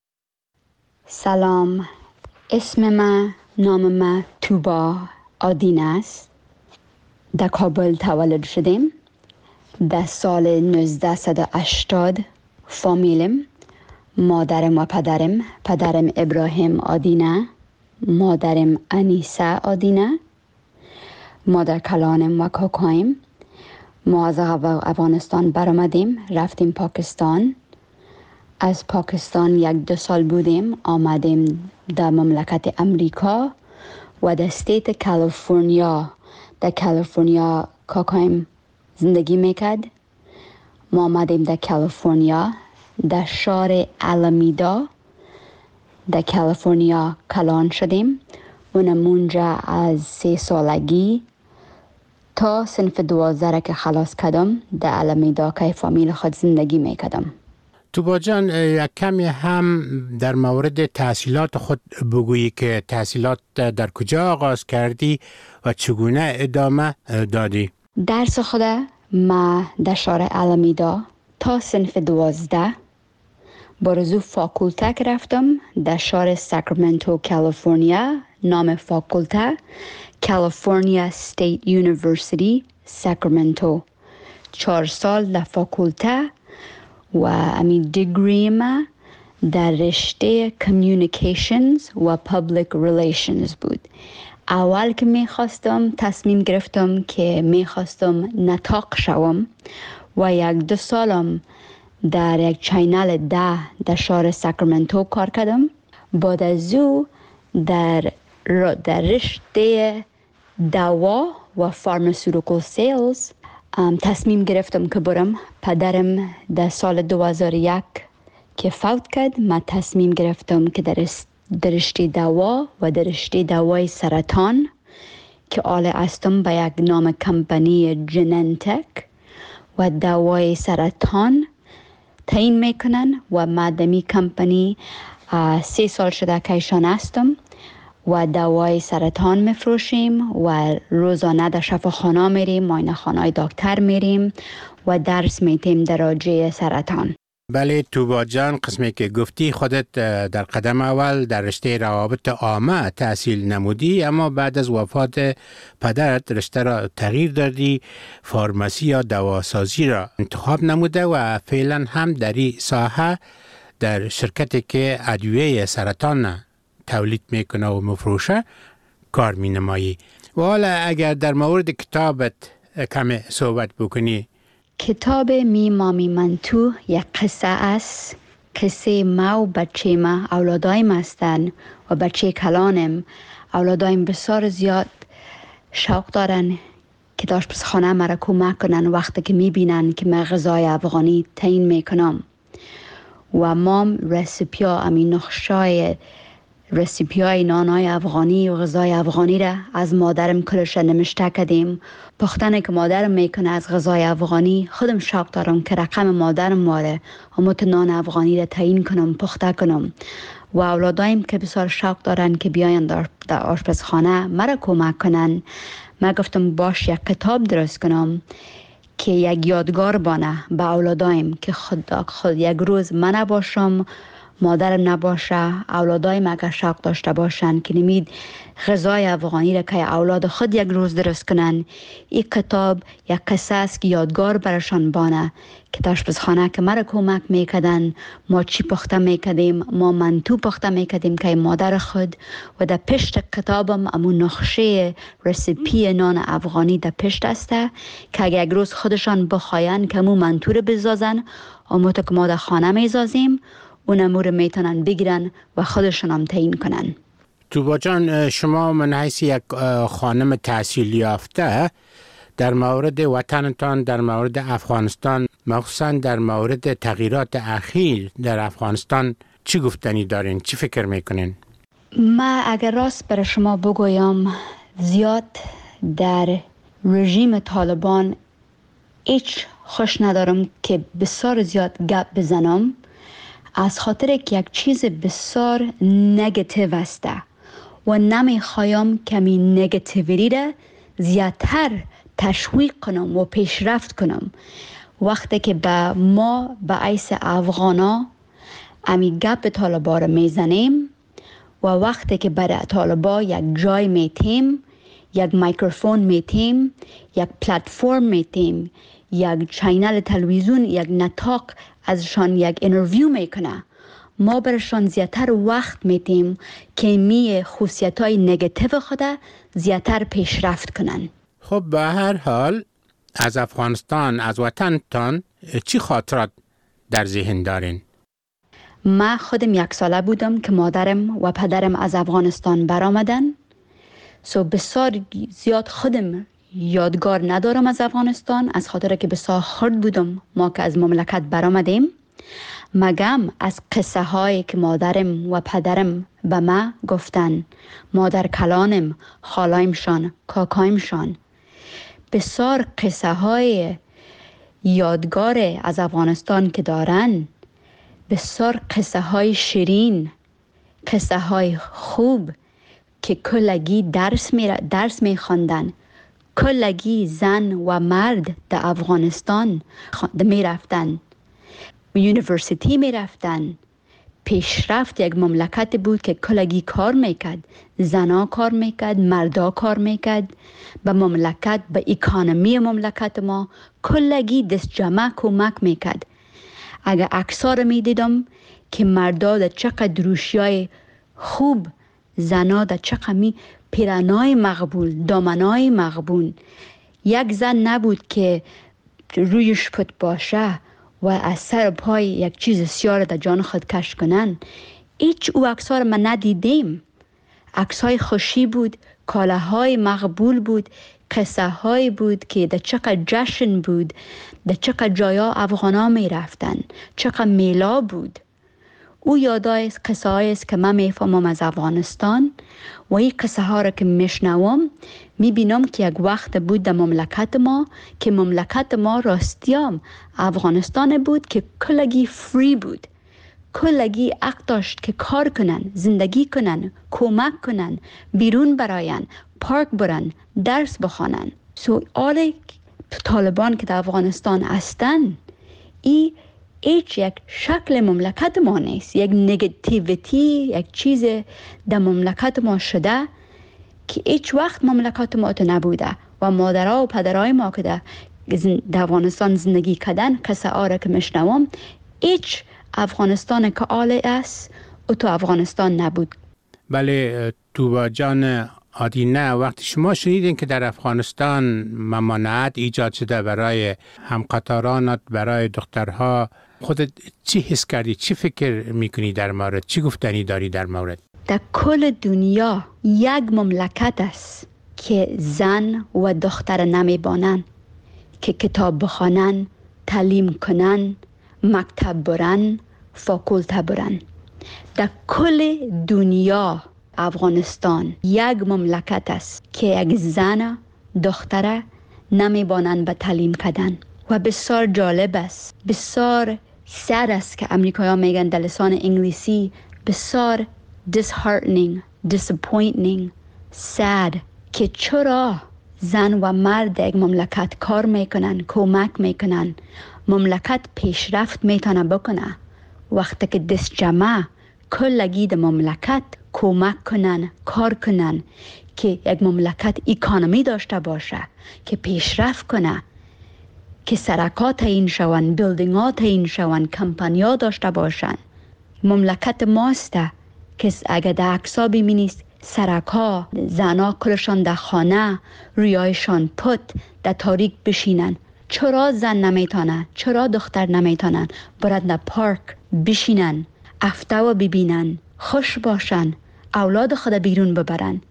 سلام، اسم من نام من توبا آدینه است. در کابل تولد شدیم. در سال 1980 فامیلم، مادرم و پدرم ابراهیم آدینه، مادرم انیسه آدینه، مادر کلانم و کاکایم. ما از افغانستان برآمدیم، رفتیم پاکستان. از پاکستان 1-2 سال بودیم، آمدیم در مملکت امریکا و در استیت کالیفرنیا. در کالیفرنیا کاکایم زندگی میکرد. ما آمدیم در کالیفرنیا، در شهر آلمیدا در کالیفرنیا کلان شدیم. اونجا از 3 سالگی تا صنف 12 که خلاص کردم در آلمیدا که فامیل خود زندگی میکردم. توبا جان، یک کمی هم در مورد تحصیلات خود بگویی که تحصیلات در کجا آغاز کردی و چگونه ادامه دادی؟ درس خود ما در شهر آلمیدا تا صنف 12 برزو فاکولته که رفتم در شهر ساکرامنتو کالیفرنیا. نام فاکولته کالیفرنیا استیت یونیورسیتی ساکرامنتو. 4 سال در فاکولته و امی دیگری ما در رشته کمیونیکیشنز و پابلیک ریلیشنز بود. اول که میخواستم تصمیم گرفتم که میخواستم نطاق شوم و 1-2 سالم در یک چینل 10 در شهر ساکرامنتو کار کردم. بعد از او در رشته دوا و فارماسیوتیکال سیلز تصمیم گرفتم که برم. پدرم در سال 2001 که فوت کرد، من تصمیم گرفتم که در رشته دوا و در رشته دوای سرطان که آله هستم به یک نام کمپانی جننتک و دوای سرطان تعیین میکنن و ما دمی کمپانی 3 سال شده که ایشان هستم و دوای سرطان میفروشیم و روزانه در شفاخانه میریم، معاینه خانه دکتر میریم و درس میتیم در راجع سرطان. بله توبا جان، قسمی که گفتی خودت در قدم اول در رشته روابط عامه تحصیل نمودی، اما بعد از وفات پدرت رشته را تغییر دادی، فارماسی یا دواسازی را انتخاب نموده و فعلا هم در این ساحه در شرکتی که ادویه سرطان تولید میکنه و مفروشه کار مینمایی. و حالا اگر در مورد کتابت کم صحبت بکنی. کتاب مامی من تو یک قصه است. قصه ما و بچه ما، اولادایم هستن و بچه کلانم. اولادایم بسیار زیاد شوق دارن که در آشپزخانه مرا کمک کنن وقتی که میبینن که من غذای افغانی تعیین میکنم و مام رسیپیا امین نقشای رسیپیای نانای افغانی و غذای افغانی را از مادرم کلش نمشته کردیم. پختنه که مادرم میکنه از غذای افغانی خودم شوق دارم که رقم مادرم ماره همون نان افغانی را تعیین کنم، پخته کنم. و اولادایم که بسیار شوق دارن که بیاین در آشپزخانه مرا کمک کنن. من گفتم باش یک کتاب درست کنم که یک یادگار بانه به اولادایم که خود یک روز من نباشم، مادرم نباشه، اولادایم اگر شوق داشته باشن که نمید غذای افغانی را که اولاد خود یک روز درست کنن. این کتاب یک قصه است که یادگار برشان بانه که در آشپزخانه که مرا کمک میکردن، ما چی پخته میکردیم، ما منتو پخته میکردیم که مادر خود. و در پشت کتابم امون نقشه رسیپی نان افغانی در پشت است که اگر یک روز خودشان بخواین که امون منتو رو بزازن، امون که ما در خانه میزازیم، اون امور میتونن بگیرن و خودشون هم تعیین کنن. توبا جان، شما من حیث یک خانم تحصیل یافته در مورد وطنتان، در مورد افغانستان، مخصوصا در مورد تغییرات اخیر در افغانستان چی گفتنی دارین؟ چی فکر میکنین؟ ما اگر راست برای شما بگویم، زیاد در رژیم طالبان هیچ خوش ندارم که بسیار زیاد گپ بزنم، از خاطر که یک چیز بسیار نگاتیو است و نمیخوایم کمی نگاتیویتی را زیادتر تشویق کنم و پیشرفت کنم. وقتی که به ما به حیث افغانا امی گپ طالبا را میزنیم و وقتی که برای طالبا یک جای میتیم، یک میکروفون میتیم، یک پلتفرم میتیم، یک چینل تلویزیون، یک نطاق ازشان یک اینترویو میکنه، ما برشان زیادتر وقت میتیم که می خصوصیت‌های نگاتیو خود زیادتر پیشرفت کنن. خب به هر حال از افغانستان، از وطنتان چی خاطرات در ذهن دارین؟ من خودم 1 ساله بودم که مادرم و پدرم از افغانستان برآمدن. بسیار زیاد خودم یادگار ندارم از افغانستان، از خاطر که بسیار خرد بودم ما که از مملکت برآمدیم. مگم از قصه هایی که مادرم و پدرم به ما گفتن، مادر کلانم، خالایمشان، کاکایمشان، بسیار قصه های یادگار از افغانستان که دارن، بسیار قصه های شیرین، قصه های خوب که کلگی درس می خواندن. کلگی زن و مرد در افغانستان می رفتن، یونیورسیتی می رفتن. پیشرفت یک مملکت بود که کلگی کار میکرد، زنا کار میکرد، مردا کار میکرد. به مملکت، به اکانومی مملکت ما کلگی دست جمع کمک میکرد. اگر اکثر میدیدم که مردا در چقدر روشیای خوب، زنا در چقدر پیرنای مقبول، دامنای مقبول. یک زن نبود که رویش پت باشه و از سر پای یک چیز سیاه در جان خود کش کنن. هیچ او عکس‌ها ما ندیدیم. عکس‌های خوشی بود، کالاهای مقبول بود قصه های بود که در چقدر جشن بود، در چقدر جایا افغانا می رفتن، چقدر میلا بود. او یادای قصه هایی است که من میفهمم از افغانستان و این قصه ها را که میشنوم میبینم که یک وقت بود در مملکت ما که مملکت ما راستیام افغانستان بود که کلگی فری بود، کلگی حق داشت که کار کنن، زندگی کنن، کمک کنن، بیرون براین، پارک برن، درس بخوانن. آل طالبان که در افغانستان هستن، ای هیچ یک شکل مملکت ما نیست، یک نگاتیویتی، یک چیز در مملکت ما شده که هیچ وقت مملکت ما تو نبوده و مادرها و پدرهای ما که در افغانستان زندگی کردن قصه ها را که میشنوم، هیچ افغانستان که آله است و تو افغانستان نبود. بله توبا جان آدینه، وقتی شما شنیدین که در افغانستان ممانعت ایجاد شده برای همقطارانت، برای دخترها، خودت چی حس کردی؟ چی فکر میکنی در مورد؟ چی گفتنی داری در مورد؟ در کل دنیا یک مملکت است که زن و دختر نمیبانن که کتاب بخوانن، تعلیم کنن، مکتب برن، فاکولته برن. در کل دنیا افغانستان یک مملکت است که یک زن دختر نمیبانند به تعلیم کردن و بسیار جالب است، بسیار سر است که امریکایی ها میگن در لسان انگلیسی بسیار disheartening, disappointing, sad که چرا زن و مرد یک مملکت کار میکنن، کمک میکنن، مملکت پیشرفت میتونه بکنه وقتی که دست جمع کلگی در مملکت کمک کنن، کار کنن که یک مملکت اکانومی داشته باشه، که پیشرفت کنه، که سرکات تعیین شون، بیلدینگ ها تعیین شون، کمپانی ها داشته باشن. مملکت ماسته که اگر در عکس‌ها ببینید سرکا، زنها کلشان در خانه، رویایشان پت در تاریک بشینن. چرا زن نمیتونن؟ چرا دختر نمیتونن برد در پارک بشینن، هفته و ببینن، خوش باشن، اولاد خود بیرون ببرن؟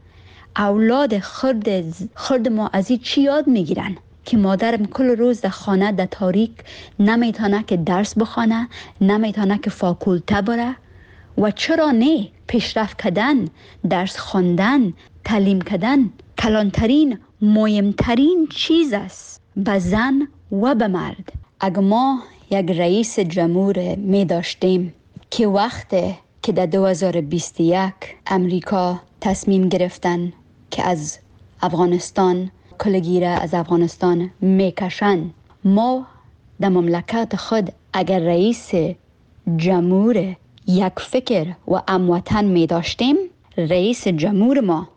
اولاد خرد ما از این چی یاد میگیرن؟ که مادرم کل روز در خانه در تاریک نمیتونه که درس بخونه، نمیتونه که فاکولته بره. و چرا نه؟ پیشرفت کردن، درس خواندن، تعلیم کردن کلانترین، مهمترین چیز است به زن و به مرد. اگر ما یک رئیس جمهور می داشتیم که وقتی که در 2021 امریکا تصمیم گرفتن که از افغانستان کلگیره از افغانستان میکشن، ما در مملکت خود اگر رئیس جمهور یک فکر و هموطن می داشتیم، رئیس جمهور ما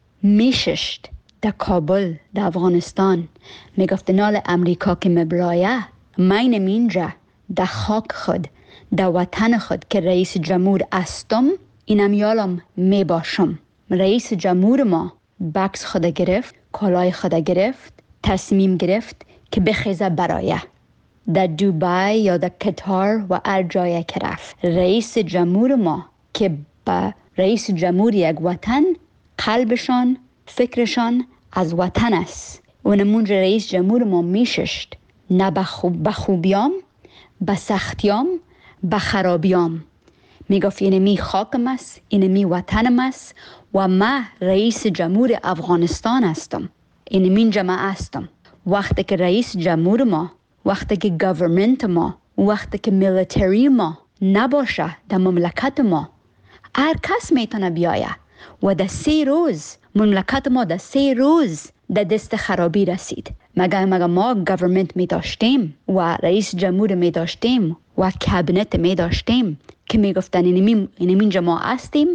میششت در کابل در افغانستان میگفت نال امریکا که مبلایه من اینجا در خاک خود، در وطن خود که رئیس جمهور استم، اینم یالم می باشم. رئیس جمهور ما بکس خود گرفت، کالای خود گرفت، تصمیم گرفت که بخیزه برایه در دوبای یا در قطر و هر جایی که رفت. رئیس جمهور ما که با رئیس جمهور یک وطن قلبشان، فکرشان از وطن است و نمونج رئیس جمهور ما میششت، نه به خوبیام، به سختیام، به خرابیام. میگفت اینمی خاکم است، اینمی وطنم است و من رئیس جمهور افغانستان هستم، اینمی جمع هستم. وقتی که رئیس جمهور ما، وقتی که گورنمنت ما، وقتی که میلیتری ما نباشه در مملکت ما، هر کس میتونه بیایه و در 3 روز مملکت ما در 3 روز در دست خرابی رسید. مگر ما گورنمنت می داشتیم و رئیس جمهور می داشتیم و کابینت می داشتیم که می گفتن اینمی جماع هستیم،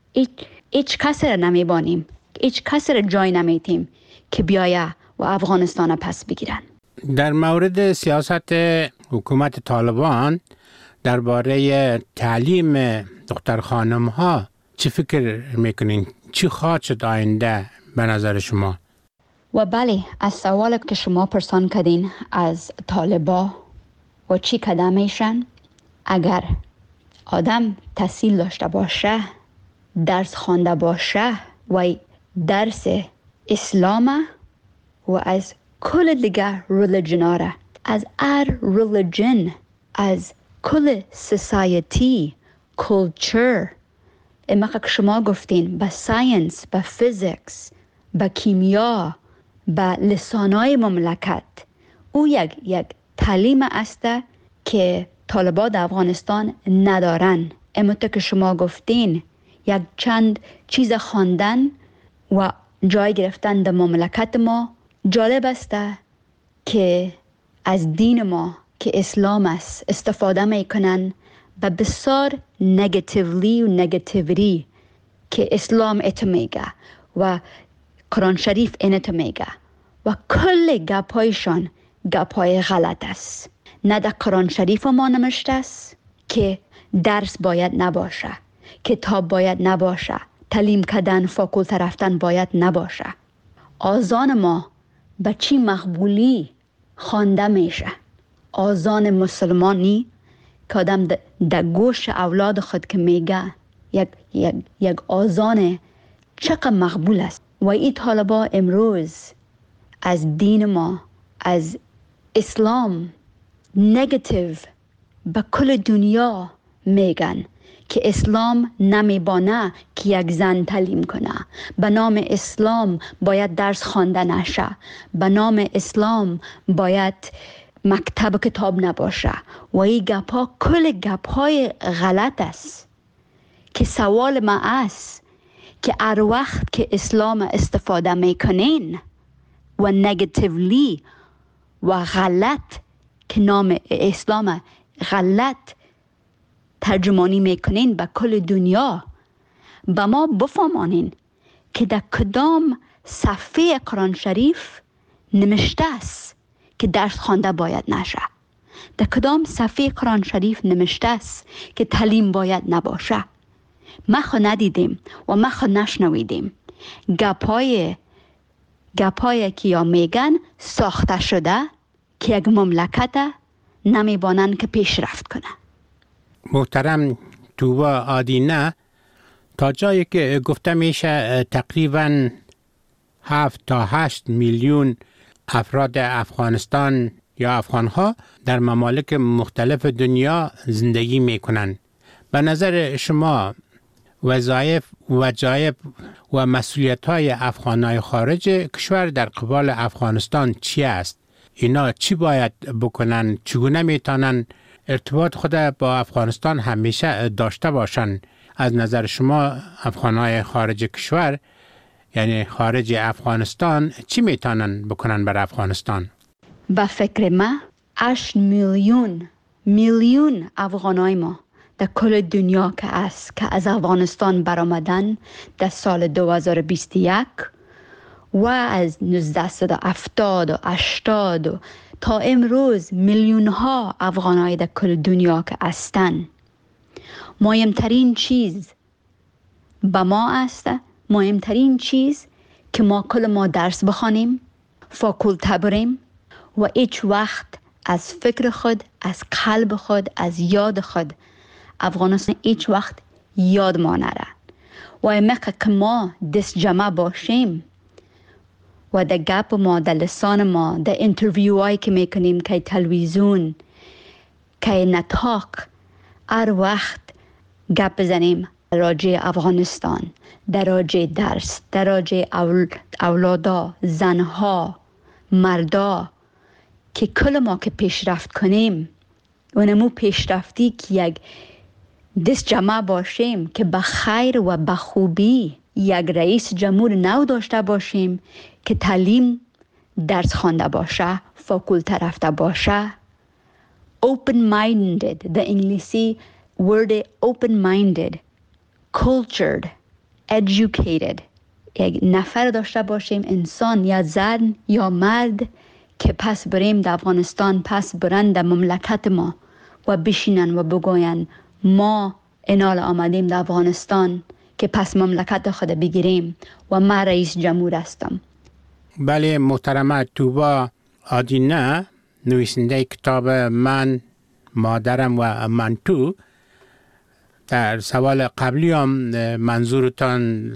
هیچ کس را نمی بانیم، هیچ کس را جای نمیتیم که بیایه و افغانستان پس بگیرن. در مورد سیاست حکومت طالبان درباره تعلیم دختر خانم ها چی فکر میکنین؟ چی خواهد شد آینده به نظر شما؟ و بله، از سوال که شما پرسان کردین از طالبا و چی کدام میشن، اگر آدم تحصیل داشته باشه، درس خوانده باشه و درس اسلام و از کل دیگه ریلیجن را، از ریلیجن، از کل سوسایتی، کلچر، اما که شما گفتین با ساینس، با فیزیکس، با کیمیا، با لسانای مملکت، او یک تعلیم است که طالبان در افغانستان ندارن. اما که شما گفتین یک چند چیز خواندن و جای گرفتن در مملکت ما. جالب است که از دین ما که اسلام است استفاده میکنن و بسیار نگاتیولی و نگاتیویتی که اسلام ات میگه و قرآن شریف اینت میگه و کل گپایشان گپای غلط است. نه در قرآن شریف ما نوشته است که درس باید نباشه، کتاب باید نباشه، تعلیم کردن، فاکولته رفتن باید نباشه. آذان ما به چی مقبولی خوانده میشه؟ آذان مسلمانی که آدم در گوش اولاد خود که میگه یک آذان چقدر مقبول است. و این طالبا امروز از دین ما، از اسلام نگاتیو به کل دنیا میگن که اسلام نمیبانه که یک زن تعلیم کنه، به نام اسلام باید درس خوانده نشه، به نام اسلام باید مکتب کتاب نباشه و این گپا کل گپای غلط است. که سوال ما است که هر وقت که اسلام استفاده میکنین و نگاتیولی و غلط که نام اسلام غلط ترجمانی میکنین به کل دنیا، به ما بفهمانین که در کدام صفحه قرآن شریف نوشته است که درس خوانده باید نشه، در کدام صفحه قرآن شریف نوشته است که تعلیم باید نباشه. ما خو ندیدیم و ما خو نشنویدیم. گپای که یا میگن ساخته شده که یک مملکت نمیبانن که پیشرفت کنه. محترم توبا آدینه، تا جایی که گفته میشه تقریباً 7 تا 8 میلیون افراد افغانستان یا افغانها در ممالک مختلف دنیا زندگی میکنن. به نظر شما وظایف و مسئولیت‌های افغانای خارج کشور در قبال افغانستان چی است؟ اینا چی باید بکنن؟ چگونه میتونن ارتباط خود با افغانستان همیشه داشته باشن؟ از نظر شما افغانای خارج کشور، یعنی خارج افغانستان، چی میتونن بکنن بر افغانستان؟ با فکر ما 8 میلیون افغانای ما در کل دنیا که از افغانستان برآمدن در سال 2021 و از 1970 و 80 تا امروز میلیون ها افغانای در کل دنیا که هستند. مهمترین چیز با ما است، مهمترین چیز که ما درس بخوانیم، فاکولته بریم و هیچ وقت از فکر خود، از قلب خود، از یاد خود افغانستان هیچ وقت یاد ما نره. و امکه که ما دست جمع باشیم و در گپ ما، در لسان ما، در انترویو هایی که میکنیم، که تلویزیون، که نطاق، هر وقت گپ بزنیم راجع افغانستان، در راجع درس، در راجع اولادا، زنها، مردا، که کل ما که پیشرفت کنیم و نمو پیشرفتی که یک دست جمع باشیم که به خیر و به خوبی یک رئیس جمهور نو داشته باشیم که تعلیم درس خوانده باشه، فاکولته رفته باشه، open minded، در انگلیسی word open minded، cultured، educated، یک نفر داشته باشیم، انسان یا زن یا مرد که پس بریم در افغانستان، پس برن در مملکت ما و بشینن و بگوین ما انال آمدیم در افغانستان که پس مملکت خود بگیریم و من رئیس جمهور هستم. بله محترمه توبا آدینه، نویسنده کتاب من، مادرم و من تو، در سوال قبلی هم منظورتان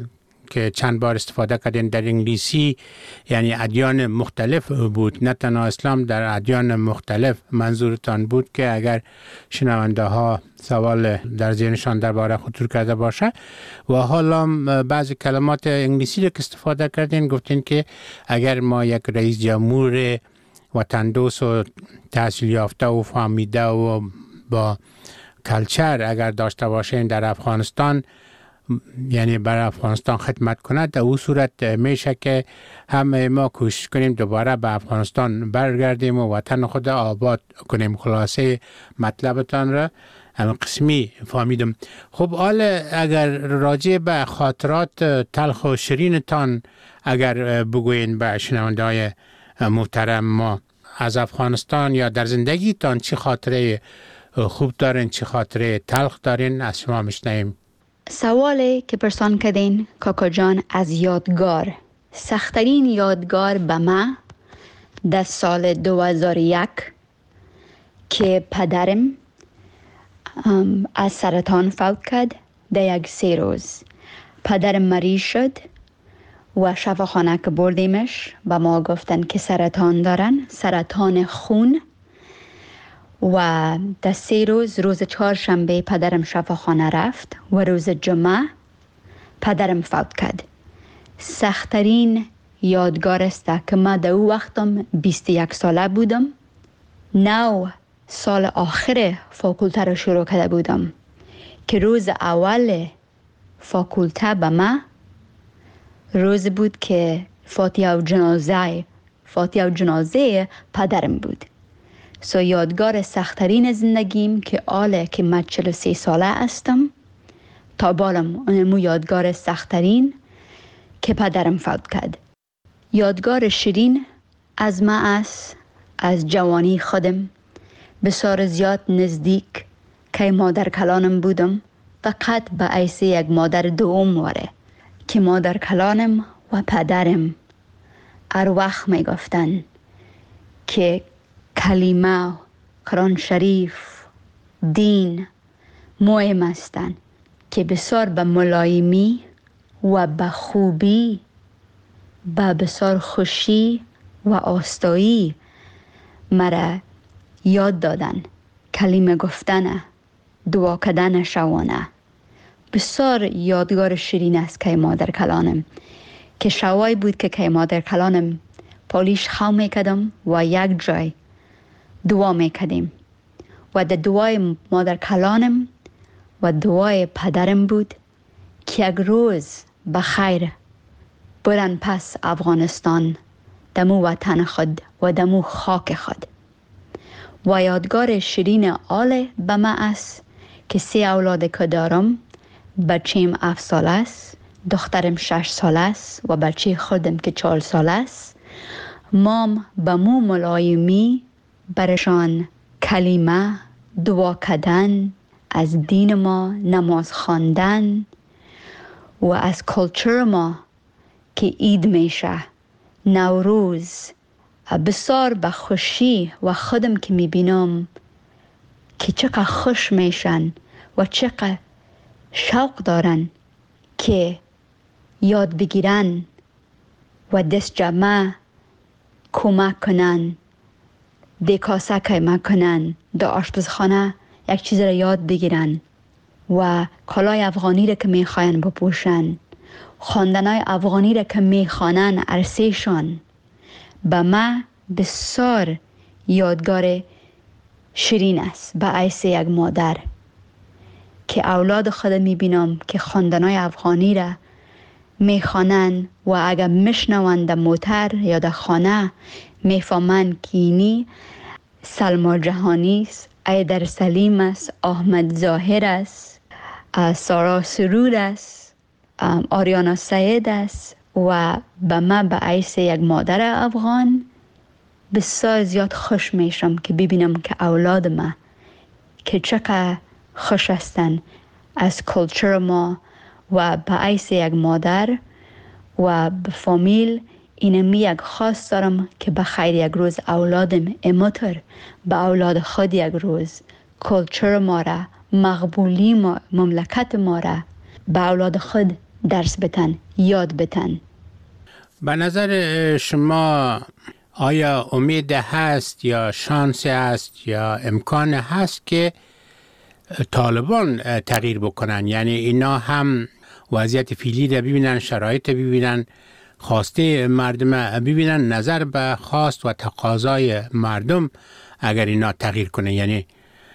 که چند بار استفاده کردین در انگلیسی، یعنی ادیان مختلف بود، نه تنها اسلام، در ادیان مختلف منظورتان بود که اگر شنونده ها سوال در ذهنشان درباره خطور کرده باشه. و حالا بعضی کلمات انگلیسی رو که استفاده کردین، گفتین که اگر ما یک رئیس جمهور وطندوس و تحصیل یافته و فهمیده و با کلچر اگر داشته باشین در افغانستان، یعنی برای افغانستان خدمت کند، در اون صورت میشه که همه ما کوشش کنیم دوباره به افغانستان برگردیم و وطن خود آباد کنیم. خلاصه مطلبتان را همین قسمی فهمیدم. خب حالا اگر راجع به خاطرات تلخ و شیرینتان اگر بگوین به شنونده های محترم ما از افغانستان یا در زندگیتان، چه خاطره خوب دارین، چه خاطره تلخ دارین، از شما میشنویم. سوالی که پرسان کردین کاکا جان از یادگار، سخت‌ترین یادگار به من در سال 2001 که پدرم از سرطان فوت کرد در یک 3 روز. پدرم مریض شد و شفاخانه که بردیمش و ما گفتن که سرطان دارن، سرطان خون. و در 3 روز، روز 4شنبه پدرم شفاخانه رفت و روز جمعه پدرم فوت کرد. سخت‌ترین یادگار است که من در او وقتم 21 ساله بودم. 9 سال آخر فاکولته رو شروع کرده بودم که روز اول فاکولته به من روز بود که فاتحه و جنازه پدرم بود. سو یادگار سخت‌ترین زندگیم که آله که من 43 ساله هستم تا بالم، اونمو یادگار سخت‌ترین که پدرم فوت کرد. یادگار شیرین از من است، از جوانی خودم بسیار زیاد نزدیک که مادر کلانم بودم، فقط به حیث یک مادر دوم واره که مادر کلانم و پدرم هر وقت می گفتن که کلمه، قرآن شریف، دین مهم هستند که بسیار به ملایمی و به خوبی، به بسیار خوشی و آستایی مرا یاد دادن. کلمه گفتن، دعا کردن شوانه بسیار یادگار شیرین است که مادر کلانم، که شوای بود که مادر کلانم پالیش خو میکدم و یک جای دعا میکدیم و در دعای مادر کلانم و دعای پدرم بود که یک روز بخیر برن پس افغانستان، دمو وطن خود و دمو خاک خود. و یادگار شیرین آله به من است که 3 اولاد که دارم، بچیم 7 ساله است، دخترم 6 ساله است و بچه خودم که 4 ساله است. مام به مو ملایمی برشان کلمه، دعا کردن، از دین ما نماز خواندن و از کلچر ما که عید میشه، نوروز، بسیار به خوشی و خودم که میبینم که چقدر خوش میشن و چقدر شوق دارن که یاد بگیرن و دست جمع کمک کنن، دکاسه کمک کنن، در آشپزخانه یک چیز را یاد بگیرن و کالای افغانی را که میخواین بپوشن، خواندنای افغانی را که میخوانن عرصهشان. به من بسیار یادگار شیرین است به حیث یک مادر که اولاد خود میبینم که خواندنای افغانی را میخوانن و اگر میشنوند در موتر یا در خانه میفهمن که اینی سلما جهانی است، ایدر سلیم است، احمد ظاهر است، سارا سرور است، آریانا سید است. و به من به حیث یک مادر افغان بسیار زیاد خوش میشم که ببینم که اولاد ما که چقدر خوش هستن از کلچر ما و به حیث یک مادر و به فامیل. اینمی یک خواست دارم که بخیر یک روز اولادم امتر به اولاد خود یک روز کلچر ما را، مقبولی ما، مملکت ما را به اولاد خود درس بتن، یاد بتن. به نظر شما آیا امید هست یا شانس هست یا امکان هست که طالبان تغییر بکنن؟ یعنی اینا هم وضعیت فعلی رو ببینن، شرایط ببینن، خواسته مردم ببینن، نظر به خواست و تقاضای مردم اگر اینا تغییر کنه، یعنی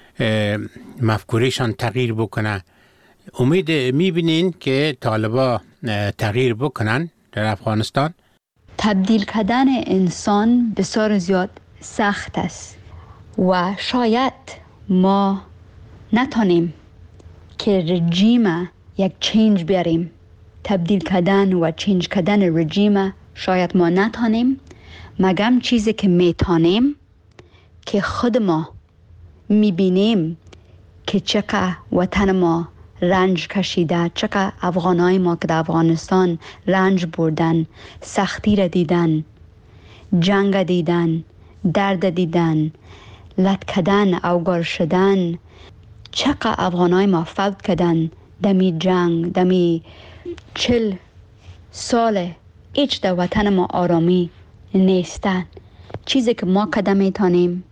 مفکورشان تغییر بکنه، امید میبینین که طالبا تغییر بکنن در افغانستان؟ تبدیل کردن انسان بسیار زیاد سخت است و شاید ما نتونیم که رژیم یک چینج بیاریم. تبدیل کردن و چینج کردن رژیم شاید ما نتونیم، مگم چیزی که میتونیم که خود ما میبینیم که چقدر وطن ما رنج کشیده، چقدر افغانای ما که در افغانستان رنج بردن، سختی را دیدن، جنگ دیدن، درد دیدن، لط کردن، اوگار شدن، چقدر افغانای ما فوت کردن دمی جنگ، دمی 40 سال هیچ در وطن ما آرامی نیستن. چیزی که ما قدم میتونیم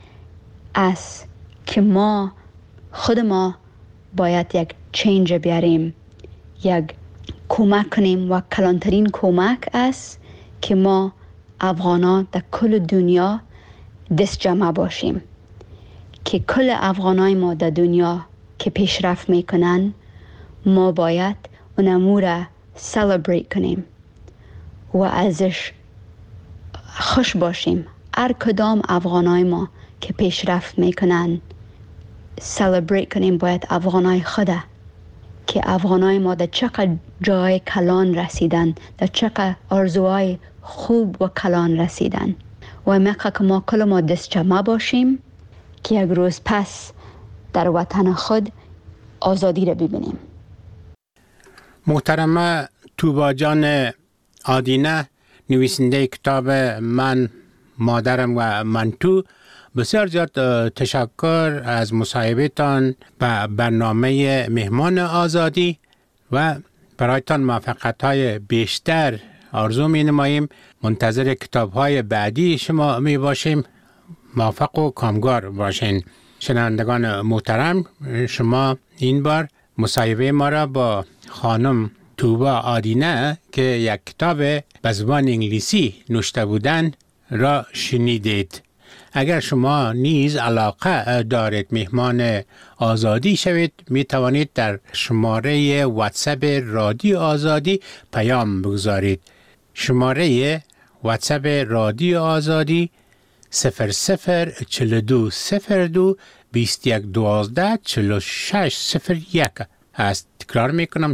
است که ما خود ما باید یک چینج بیاریم، یک کمک کنیم و کلانترین کمک است که ما افغانا در کل دنیا دست جمع باشیم، که کل افغانای ما در دنیا که پیشرفت میکنن ما باید اون امور را سلبریت کنیم و ازش خوش باشیم. هر کدام افغانای ما که پیشرفت میکنن سلبریت کنیم. باید افغانای خدا که افغانای ما در چقدر جای کلان رسیدن، در چقدر آرزوهای خوب و کلان رسیدن و میخواه که ما کل ما دست جمع باشیم که یک روز پس در وطن خود آزادی را ببینیم. محترمه توبا جان آدینه، نویسنده کتاب من، مادرم و من تو، بسیار زیاد تشکر از مصاحبه‌تان به برنامه مهمان آزادی و برایتان موفقیت‌های بیشتر آرزو می‌نماییم. منتظر کتاب‌های بعدی شما می باشیم. موفق و کامگار باشین. شنوندگان محترم، شما این بار مصاحبه ما را با خانم توبا آدینه که یک کتاب به زبان انگلیسی نوشته بودن را شنیدید. اگر شما نیز علاقه دارید مهمان آزادی شوید، می توانید در شماره واتساپ رادیو آزادی پیام بگذارید. شماره واتساپ رادیو آزادی 004202 2112 4601 است. تکرار میکنم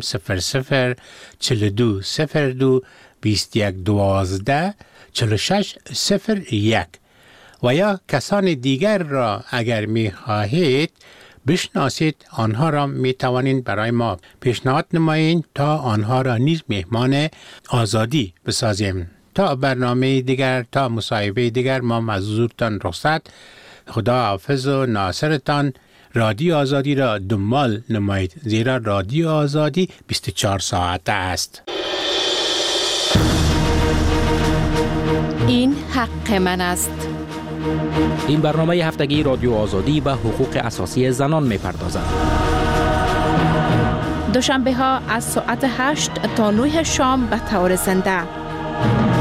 004202 2112 4601. و یا کسان دیگر را اگر می خواهید بشناسید، آنها را می توانید برای ما پیشنهاد نمایید تا آنها را نیز مهمان آزادی بسازیم. تا برنامه دیگر، تا مصاحبه دیگر، ما از حضورتان رخصت. خدا حافظ و ناصرتان. رادیو آزادی را دنبال نمایید، زیرا رادیو آزادی 24 ساعته است. این حق من است. این برنامه هفتگی رادیو آزادی به حقوق اساسی زنان می‌پردازد. دوشنبه ها از ساعت 8 تا 9 شام به طور زنده.